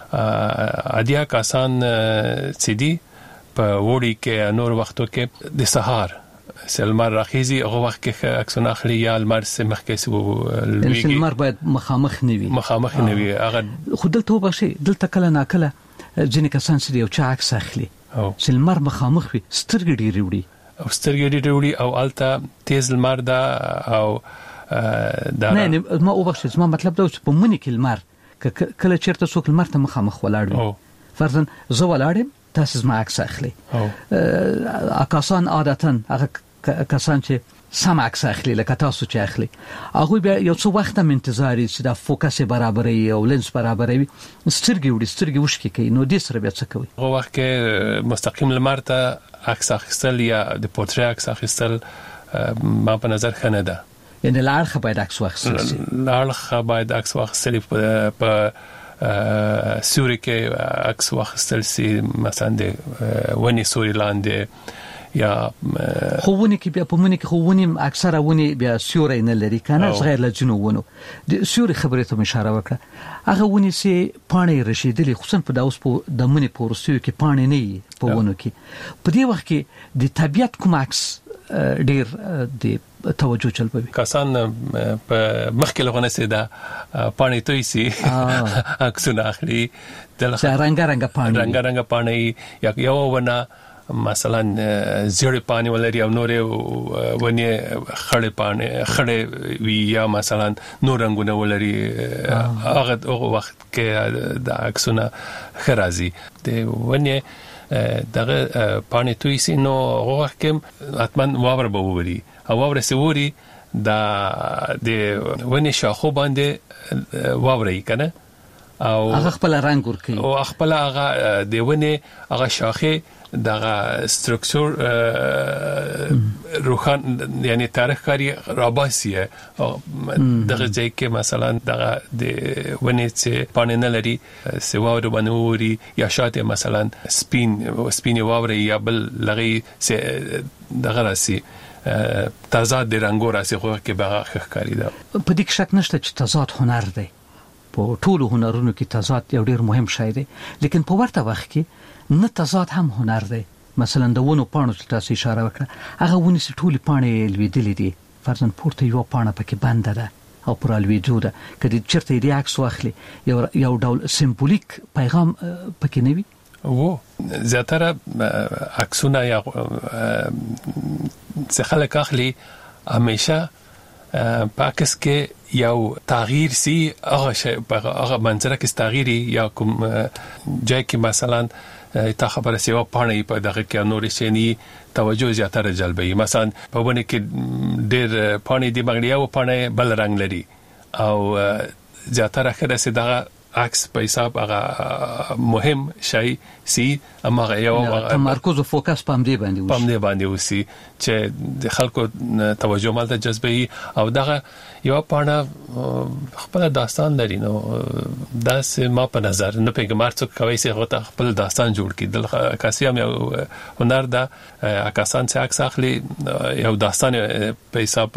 عادي عکاسان چې دي په وړي کې نور وختو کې د سهار سلمر راخیزي هغه وخت کې عکسونه اخلي یا لمر سمخ کې سو لوي. سلمر باید مخامخ نه وي. هغه خود دلته وبشي دلته کله ناکله ځینې کسان چې یو چا عکس اخلي سلمر مخامخ وي سترګې ډېری وړي او الته تیز لمر ده او دا نه ما وبخښه ما مطلب دا چې په منی کې لمر کله چیرته څوک لمر ته مخامخ ولاړ وي. فرضاً زه ولاړم تاسو ما عکس اخلي. عکاسان عادتاً هغه کسان چې سم عکس اخلي لکه تاسو چې اخلي هغه بیا یو څو وخت هم انتظار چې دا فوکس برابرې او لنس برابرې سترګې وشکي کوي. نو دې سره بیا څه کوي؟ هغه وخت کې مستقیم لمر ته عکس اخیستل یا د پورتری عکس اخیستل ما په نظر خنه ده. یعنی لاړخه باید عکس واخیستل شي. لاړخه باید عکس واخیستل په سوري کې عکس واخیستل شي. مثلا د ونی سوري لاندې یا خوونه کې بیا په مونږ کې خوونه اکثره ونی بیا سوري نه لري کنه غیر له جنونو د سوري خبره ته اشاره وکړه. هغه ونی سي پانی رشیدلی خصوصا په داوس په د منی پورسیو کې پانی نه په ونو کې. په دې وخت کې د طبيعت کوم عکس ډیر د توجه چلبوي. کسان په مخکې لغونه سي دا پانی توي سي عکسونه اخلي د رنگ پانی یا یو ونه مثلا زیړ پانی ولري او نورې ونی خړې وی یا مثلا نور رنگونه ولري. هغه وخت کې د عکسونه خرازي د ونی دغه پانی توي سي نو هغه وخت کې اتمن واور به ووري او واور سوري د ونی شاخو باندې واوري کنه او هغه خپل رنگ ورکي او خپل هغه دیونه هغه شاخه دغه سترکچر روخان یعنی تاریخ کاری راباسیه دغه ځای کې مثلا دغه د ونې چې پانل لري سواو بنوري یا شاته مثلا سپین واوري یا بل لغي دغه راسي تضاد د رنگو راسي خو کې به ښکاری ده. په دې کې شک نشته چې تضاد هنر دی. په ټولو هنرونو کې تضاد یو ډیر مهم شی دی، لیکن په ورته وخت کې نه تضاد هم هنر دی. مثلا د ونو پاڼو ته تاسو اشاره وکړه، هغه ونې چې ټولې پاڼې لویدلې دي، فرضاً پورته یو پاڼه پکې بنده ده او پر لویدو ده، کله چیرته یې عکس واخلي یو ډول سمبولیک پیغام پکې نه وي. وو زیاتره عکسونه یا څه خلک اخلي همیشه پاکس کې یو تغییر سی هغه شی هغه منظره کې تغییری یا کوم ځای کې مثلا تا خبره سیوا پاڼې په دغه کې نورې شنی توجه زیاتره جلبوي. مثلا په ونه کې ډېر پاڼې دی مګړیا و پاڼې بل رنگ لري او زیاتره خره سي دغه عکس په حساب هغه مهم شی سی اما یو تمرکز او فوکس پام دی باندې وسی چې د خلکو توجه مالته جذبي او دغه یو پاڼه خپل داستان لري. نو داس ما په نظر نه پیګمار څوک کوي چې هغه خپل داستان جوړ کړي. د کاسيام یو هنر دا کسان چې عکس اخلي یو داستان په حساب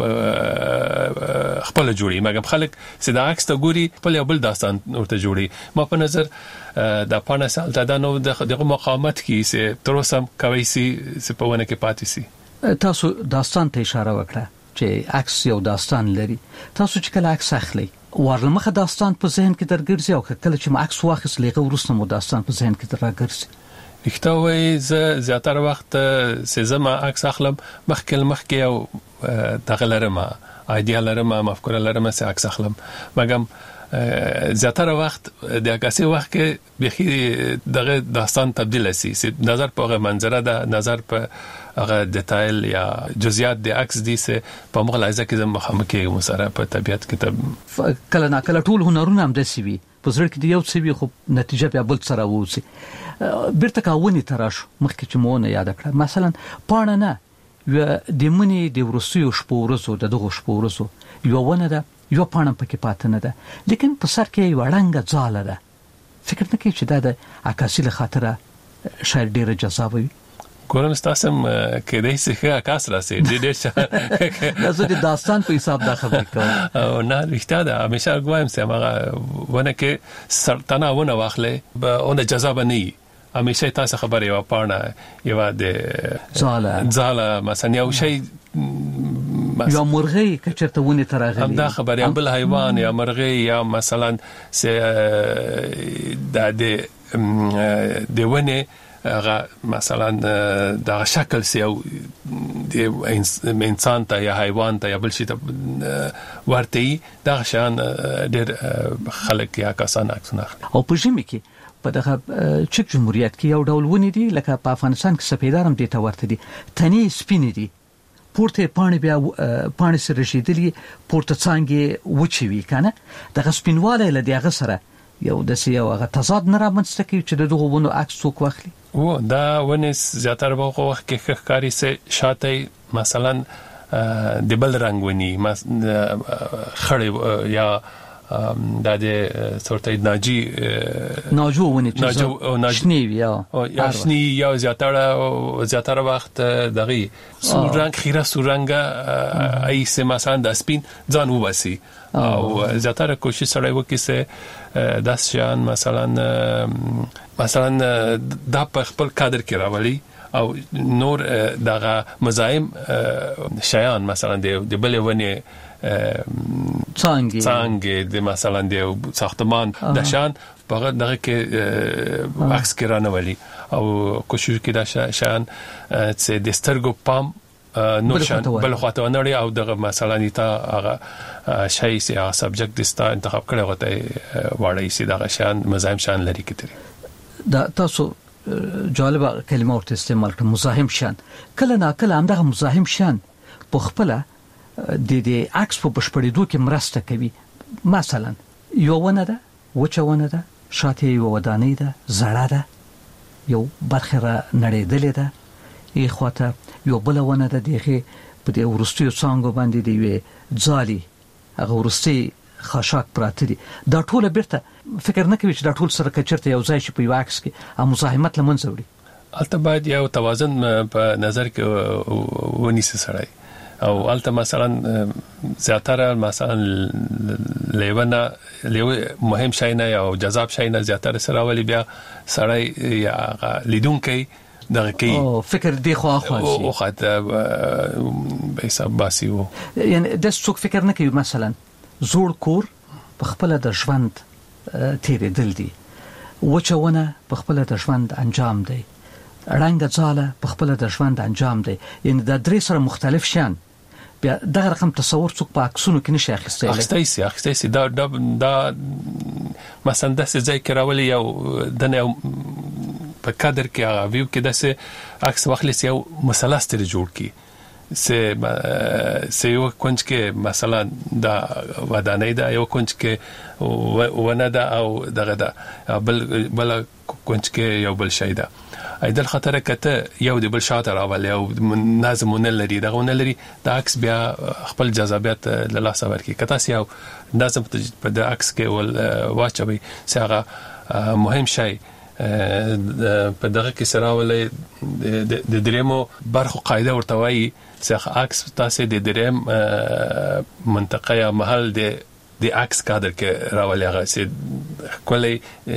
خپل جوړي، مګر خلک چې دا عکس ته ګوري خپل یو بل داستان ورته جوړي. ما په نظر دا پاڼه سالته دا نو دغه مقاومت کی چې تروسم کوي چې په ونه کې پاتې سي. تاسو داستان ته اشاره وکړه چې عکس یو داستان لري. تاسو چې کله عکس اخلي ورلمخه داستان په ذهن کې درګرځي او کله چې عکس واخیس لغه ورسته مو داستان په ذهن کې درګرځي. اختوي زیاتره وخت سزما عکس اخلم مخکې یو تغلرم ایدیا لرم مفکوره لرم چې عکس اخلم، مګم زیاتره وخت د عکاسي وخت کې بخي دغه داستان تبدیل شي. نظر په منظره ده، نظر په هغه ډیټایل یا جزئیات د عکس دي چې په مغلایزه کې زموږ مخکې مسره په طبيعت کې کله نه کله ټول هنرونه هم د سی وي په زړه کې یو څه وي خو نتیجه بیا بل سره ووسی. بیرته کاونی تراشو مخکې چې مونږ یاد کړه مثلا پاڼه نه د منی د ورسیو شپورسو دغه شپورسو یو ونه ده یو پاڼه پکې پاتې نه ده، لیکن په سر کې یو رنګ ځاله ده. فکر نه کوي چې دا د عکاسي له خاطره شاید ډیره جذاب وي. ګورم تاسو کې دې څه عکاس راسي ډېر څه د داستان په حساب دا خبرې کوي او نه رښتیا ده. همیشه ګوایم چې هغه ونه کې سرطانه ونه واخلې به اون جذاب نه وي. همیشه تاسو خبره یو پاڼه یو د ځاله مثلا یو شی یا مرغی که چرته ونی تراغلی هم دا خبر یا بل حیوان یا مرغی یا مثلا د ونی مثلا دا شکل سیو د انسان ته یا حیوان ته یا بل شي ته ورته دا شان ډېر خلک یا کسان عکسونه اخلي. او په ژمي کې په دغه چک جمهوریت کې یو ډول ونی دي لکه په افغانستان کې سپیدارم دي ته ورته دي، تنې سپینې دي، پورته پاڼې بیا پاڼې سره رشیدلې پورته څنګه وچوي کنه دغه سپینواله له دغه سره یو د سیو هغه تضاد نه رامنځته کوي چې دغه ونو عکس څوک واخلي. و دا ونه زیاتره په وخت کې ښکاری سه شاته مثلا د بل رنگ ونی خړې یا د سورته ناجو ونی ناجنی یا شنی یا زیاتره وخت دغه سور رنگ خیره سور رنگ ایسه مثلا د سپین ځان وباسي او زیاتره کوشش سره وکړي چې داس شان مثلا دا په خپل کادر کې راولي او نور دغه مزاحم شیان مثلا د بل ونی څنګه د مثلا د ساختمان د شان په دغه کې عکس کې رانولي او کوشش کې دا شان چې د سترګو پام نور شان بل خواته ونړي او دغه مثلا نیتا هغه شای سي سبجیکټ دستا انتخاب کړي غوته وړي سي دغه شان مزاحم شان لري کتري. دا تاسو جالبه کلمه ورته استعمال کړه مزاحم شان. کله نا کله هم دغه مزاحم شان په خپل د عکس په بشپړېدو کې مرسته کوي. مثلا یو ونه ده وچونه ده شاته یو ودانې ده زړه ده یو برخه را نړېدلې ده ای خواته یو بل ونه ده دغه په دې ورستیو څنګه باندې دی وی ځالي هغه ورستي خاشاک پراته دي دا ټول بیرته فکر نه کوي چې دا ټول سره کچرته یو ځای شي په یو عکس کې مزاحمت لمنځه وړي. البته باید یو توازن په نظر کې ونیسي سړی او البته مثلا زیاتره مثلا لیونه مهم شي نه او جذاب شي نه زیاتره سره ولی بیا سړی یا لیدونکي دغه کې فکر دی خو او خاطر به حساب باسي وو یعنی د څوک فکر نه کوي مثلا زوړ کور په خپل د ژوند تیرې دل دي وچونه په خپل د ژوند انجام دی رنګ ځاله په خپل د ژوند انجام دی یعنی د درې سره مختلف شان بیا دغه رقم تصور څوک په عکسونو کې نشي اخیستای دا مثلا د ځای کې راولي یو د په کادر کې هغه ویو کې داسې عکس واخلې یو مثلث تر جوړ کی سه یو کونج کې مثلا دا ودانې دا یو کونج کې ونه دا او دغه دا بل کونج کې یو بل شی دا ایدل خطر کته یو د بل شاته راولي او نظمونه لري دغه ونه لري د عکس بیا خپل جذابیت له لاسه ورکی کته یو نظم په د عکس کې ول واچوي سره مهم شی په دغه کې سره ولې د دریمو برخو قاعده ورته وایي چې عکس تاسو د دریم منطقه یا محل د عکس کادر کې راولي هغه سي کولای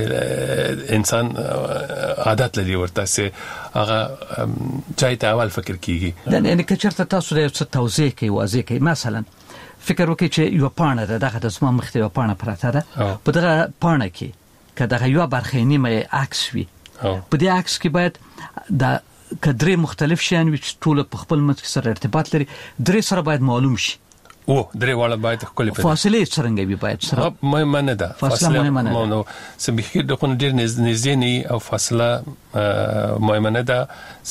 انسان عادت لري ورته سي هغه چای ته اول فکر کیږي یعنی کچرته تاسو د څه توضیح کوي واضح کوي مثلا فکر وکړئ چې یو پاڼه ده دغه د اسمه مخته یو پاڼه پراته ده په دغه پاڼه کې کله یو برخه نیمه عکس وي په دې عکس کې باید د کدرې مختلف شیان وي چې ټول په خپل منځ کې سره ارتباط لري درې سره باید معلوم شي او درې واړه باید خپل فاصله څنګه وي باید سره مهمه نه ده فاصله مهمه نه نو سمبخي د خون ډیر نږدې نه او فاصله مهمه نه ده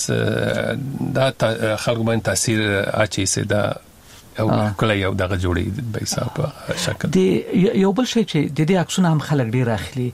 دا خلک باندې تاثیر اچي سي دا او کله یو دغه جوړي به حساب شکل دی یو بل شی چې د دې عکسونه هم خلک ډیر اخلي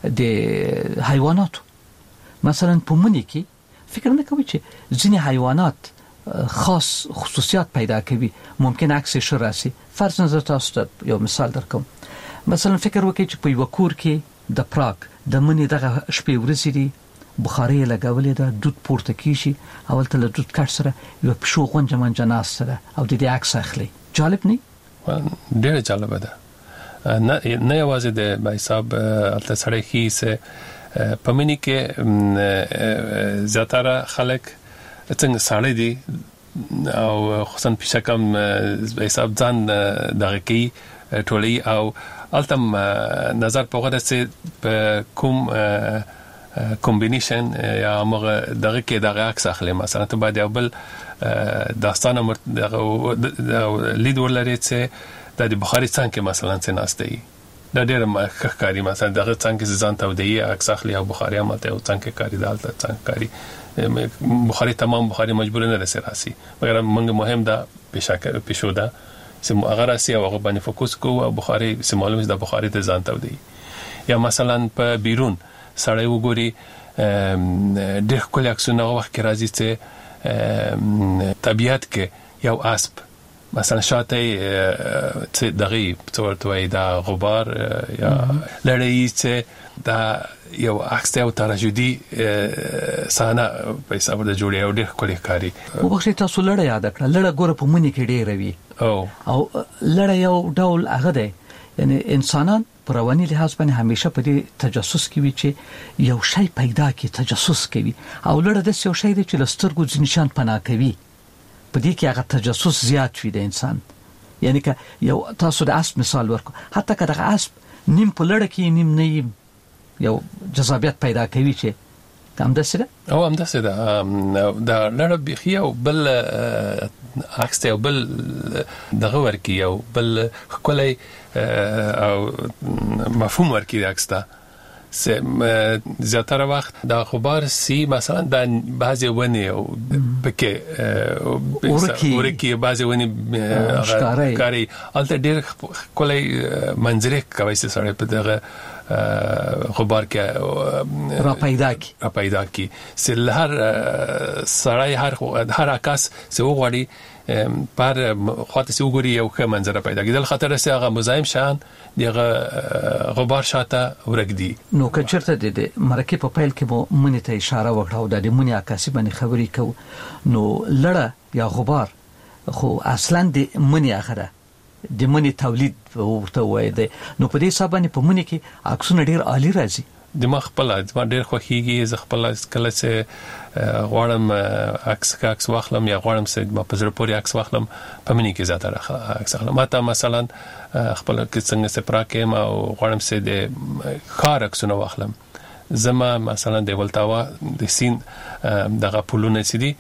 د حیوانات مثلا په منی کې فکر نه کوي چې ځینې حیوانات خاص خصوصیات پیدا کوي ممکن عکس شراسي فرض نظر تاسو یو مثال درکوم مثلا فکر وکړئ چې په یو کور کې د پراګ د منی دغه شپې ورځې دي بخاري لګولې ده دود پورته کیږي اول ته له دود کټ سره یو پښو غونجه منجناس سره او د دې عکس اخلي جالب نه ډېر جالب ده نه یوازې د حساب البته سره هیڅ پمنی کې زیاتره خلک څنګه ساړې دي او خصوصا په شکم حساب ځان دغه کې ټولي او التم نظر په غوډه چې کوم کمبینیشن یا موږ دغه کې دغه عکس اخلي مثلا ته باید بل داستانه لید ولري چې د بخاري څنګه مثلا څنګه دا ډېر مخکاري مثلا دغه څنګه ځان ته دی عکس اخلي او بخاري ماته او څنګه کاری دالته څنګه کاری بخاري تمام بخاري مجبور نه رسېراسي مګر موږ مهم ده پښو ده سم هغه راسي او هغه باندې فوکس کوو او بخاري سم معلومه ده بخاري ته ځان ته دی یا مثلا په بیرون سړی وګوري د خپل عکسونه وخت کې راځي چې طبيعت کې یو اسب مثلا شاته چې دغه څورتوي دا غبار یا لړۍ چې دا یو عکس او تراژیدي سانه په حساب د جوړي او د خپل کاری او بخښي تاسو لړۍ یاد کړه لړۍ ګوره په منی کې ډېر وي او لړۍ یو ډول هغه دی یعنی انسانان پر رواني لحاظ باندې همیشه په دې تجسس کوي چې یو شی پیدا کی تجسس کوي او لړۍ د یو شی دی چې لسترګو ځنشان پناه کوي په دې کې هغه تجسس زیات وي د انسان یعنی که یو تاسو د اسب مثال ورکو حتی که دغه اسب نیم په لړۍ کې نیم نه یو جذابیت پیدا کوي چې هم داسې ده او هم داسې ده دا لړۍ بخي او بل عکس ته بل دغه ورکی او بل خپلې او مفهوم ورکی عکس ته زیاتره وخت د غبار سی مثلا د بعضی ونی او بکې ورکی بعضی ونی کاری الته ډیر کولای منظره کوي سره په دغه غبار کې را پیدا کی سل هر سړی هر عکاس سو غوړي پر خاطر سو ګوري یو ښه منظره پیدا کیدل خطر سه هغه مزاحم شان دغه غبار شاته ورګدي نو کچرته د مرکه په پیل کې مو منی ته اشاره وکړه او د منی عکاسي باندې خبرې کو نو لړه یا غبار خو اصلا د منی اخره د منی تولید ورته وای دی نو په دې حساب باندې په منی کې عکسونه ډیر عالی راځي د مخ په لاس ما ډیر خوخیږي ز خپل کله چې غواړم عکس واخلم یا غواړم چې ما په زړه پورې عکس واخلم په منی کې زیاتره عکس واخلم ماته مثلا خپل کې څنګه سپرا کې ما غواړم چې د خار عکسونه واخلم زما مثلا د ولتاوا د سین دغه پولونه سدي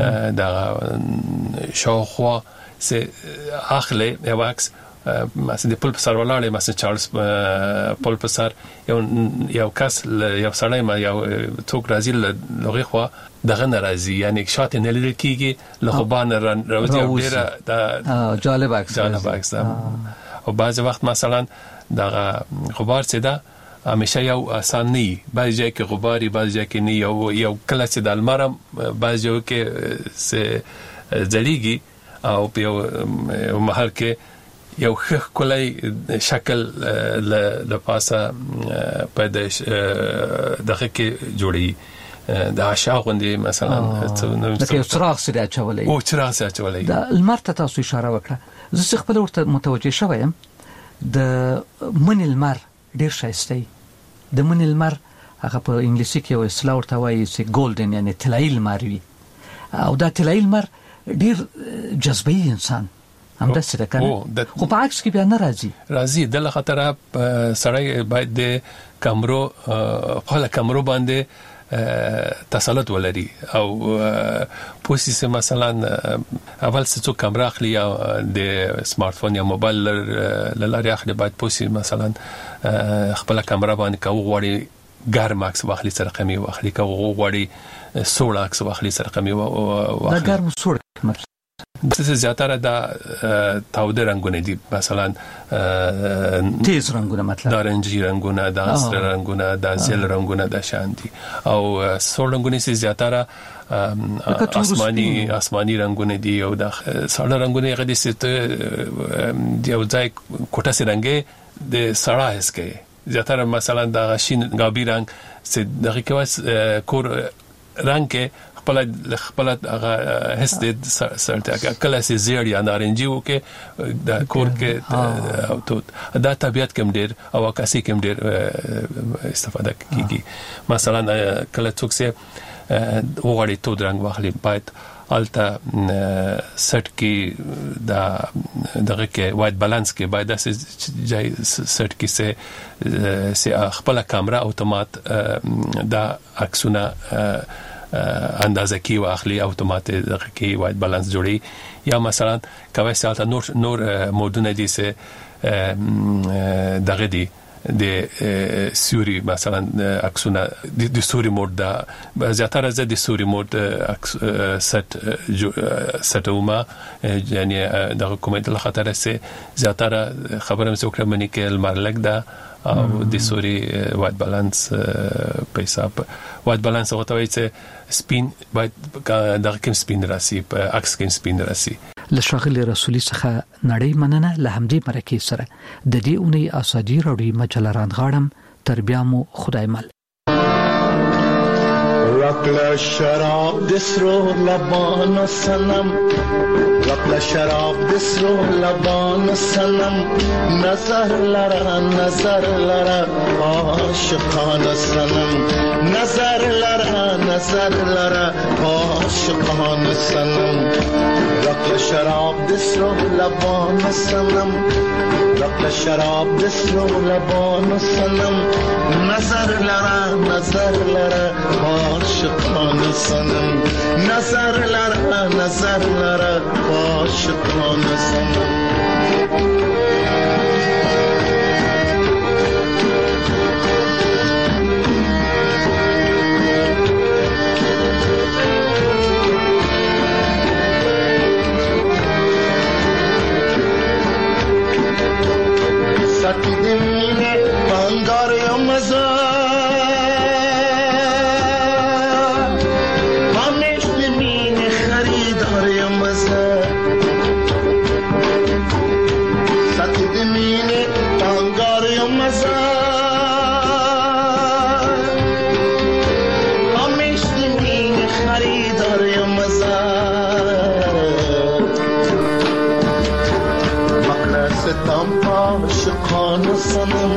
دغه شاوخوا سه اخله یو عکس مثلا د پل په سر ولاړې مثلا چارلز پل په سر یو کس یو سړی ما یو څوک راځي لغه خو دغه ناراضي یعنی شاته نه لیدل کیږي له خبان راوځي ډیره د جالب عکس او بعض وخت مثلا دغه غبار څه ده همیشه یو آسان نه بعضی ځای کې غباري بعضی ځای کې نه یو کله چې د المارم بعضی ځای کې سه ځلیږي او په یو محل کې یو ښه کولای شکل ل پاسه په دغه کې جوړي د عشاق غوندي مثلا لکه چراغ سره اچولای او چراغ سره اچولای د المار ته تاسو اشاره وکړه زه خپل ورته متوجه شوم د من المر ډیر شایسته د من المر هغه په انګلیسي کې یو اصطلاح ورته وایي چې ګولډن یعنی طلایي المر وي او دا طلایي المر ډیر جذبي انسان هم د سره کنه خو په عکس کې بیا نه راځي د خطر سړی باید د کیمرو په کیمرو باندې تسلط ولري او پوسیس مثلا اول څه کیمرا اخلي یا د سمارټ فون یا موبایل لاري اخلي باید پوسیس مثلا خپل کیمرا باندې کو غوړي ګرم عکس واخلي سره قمي واخلي کو غوړي سوړ عکس واخلي سره قمي واخلي دا ګرم سوړ د زیاتره د تاوده رنگونه دي مثلا تیز رنگونه مطلب نارنجي رنگونه د اسره رنگونه د زیل رنگونه د شانتي او سور رنگونه سي زیاتره آسماني رنگونه دي او د سړه رنگونه غدي ست دی او ځای کوټه سي رنگه د سړه هس کې زیاتره مثلا د غشین غابي رنگ سي دغه کې کور رنگ کې خپل هغه هس د سرته کله سي زیړ یا نارنجي وکي د کور کې او ته د طبيعت کوم ډیر او عکاسي کوم ډیر استفاده کیږي مثلا کله څوک سي وغړی تو درنګ واخلي باید الته سټ کې دغه کې وایټ بالانس کې باید د جای سټ کې سي خپل کیمرا اتومات د عکسونه اندازه کی واخلي اتومات دغه کې وایټ بالانس جوړي یا مثلا کوي سالته نور مودونه دي سه دغه دي د سوري مثلا عکسونه د سوري مود د زیاتره زه د سوري مود ستوما یعنی دغه کومه د خطر سه زیاتره خبره مې وکړه منی کې المرلک دا او د سوري وایټ بالانس په حساب وایټ بالانس او ته چې سپین باید دغه کوم سپین راسي په عکس کې سپین راسي لشغل رسولي څخه نړۍ مننه له همدې مرکه سره د دې اونۍ اساجي راوړي مجله راندغاړم تربیه مو خدای مل رقل شراب دسرو لبان سنم رقل شراب دسرو لبان سنم نظر لرا عاشقان سنم نظر لرا عاشقان سنم رقل شراب دسرو لبان سنم رقل شراب دسرو لبان سنم نظر لرا عاشقان سنم نظر لرا عاشقان سنم ستم عاشقان صنم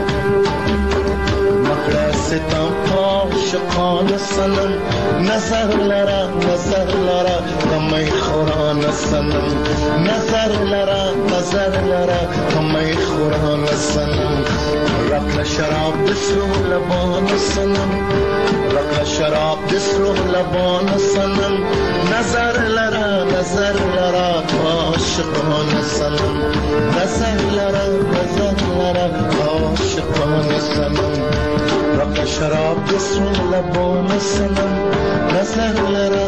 مکړه ستم عاشقان صنم نظر لرا کمی خوران صنم نظر لرا کمی خوران صنم رکل شراب دسرو لبان صنم رکل شراب دسرو لبان صنم نظر لرا عاشقان صنم نظر لرا عاشقان صنم رکل شراب دسرو لبان صنم نظر لرا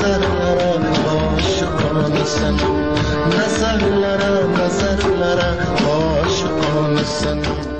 عاشقان صنم نظر لرا عاشقان صنم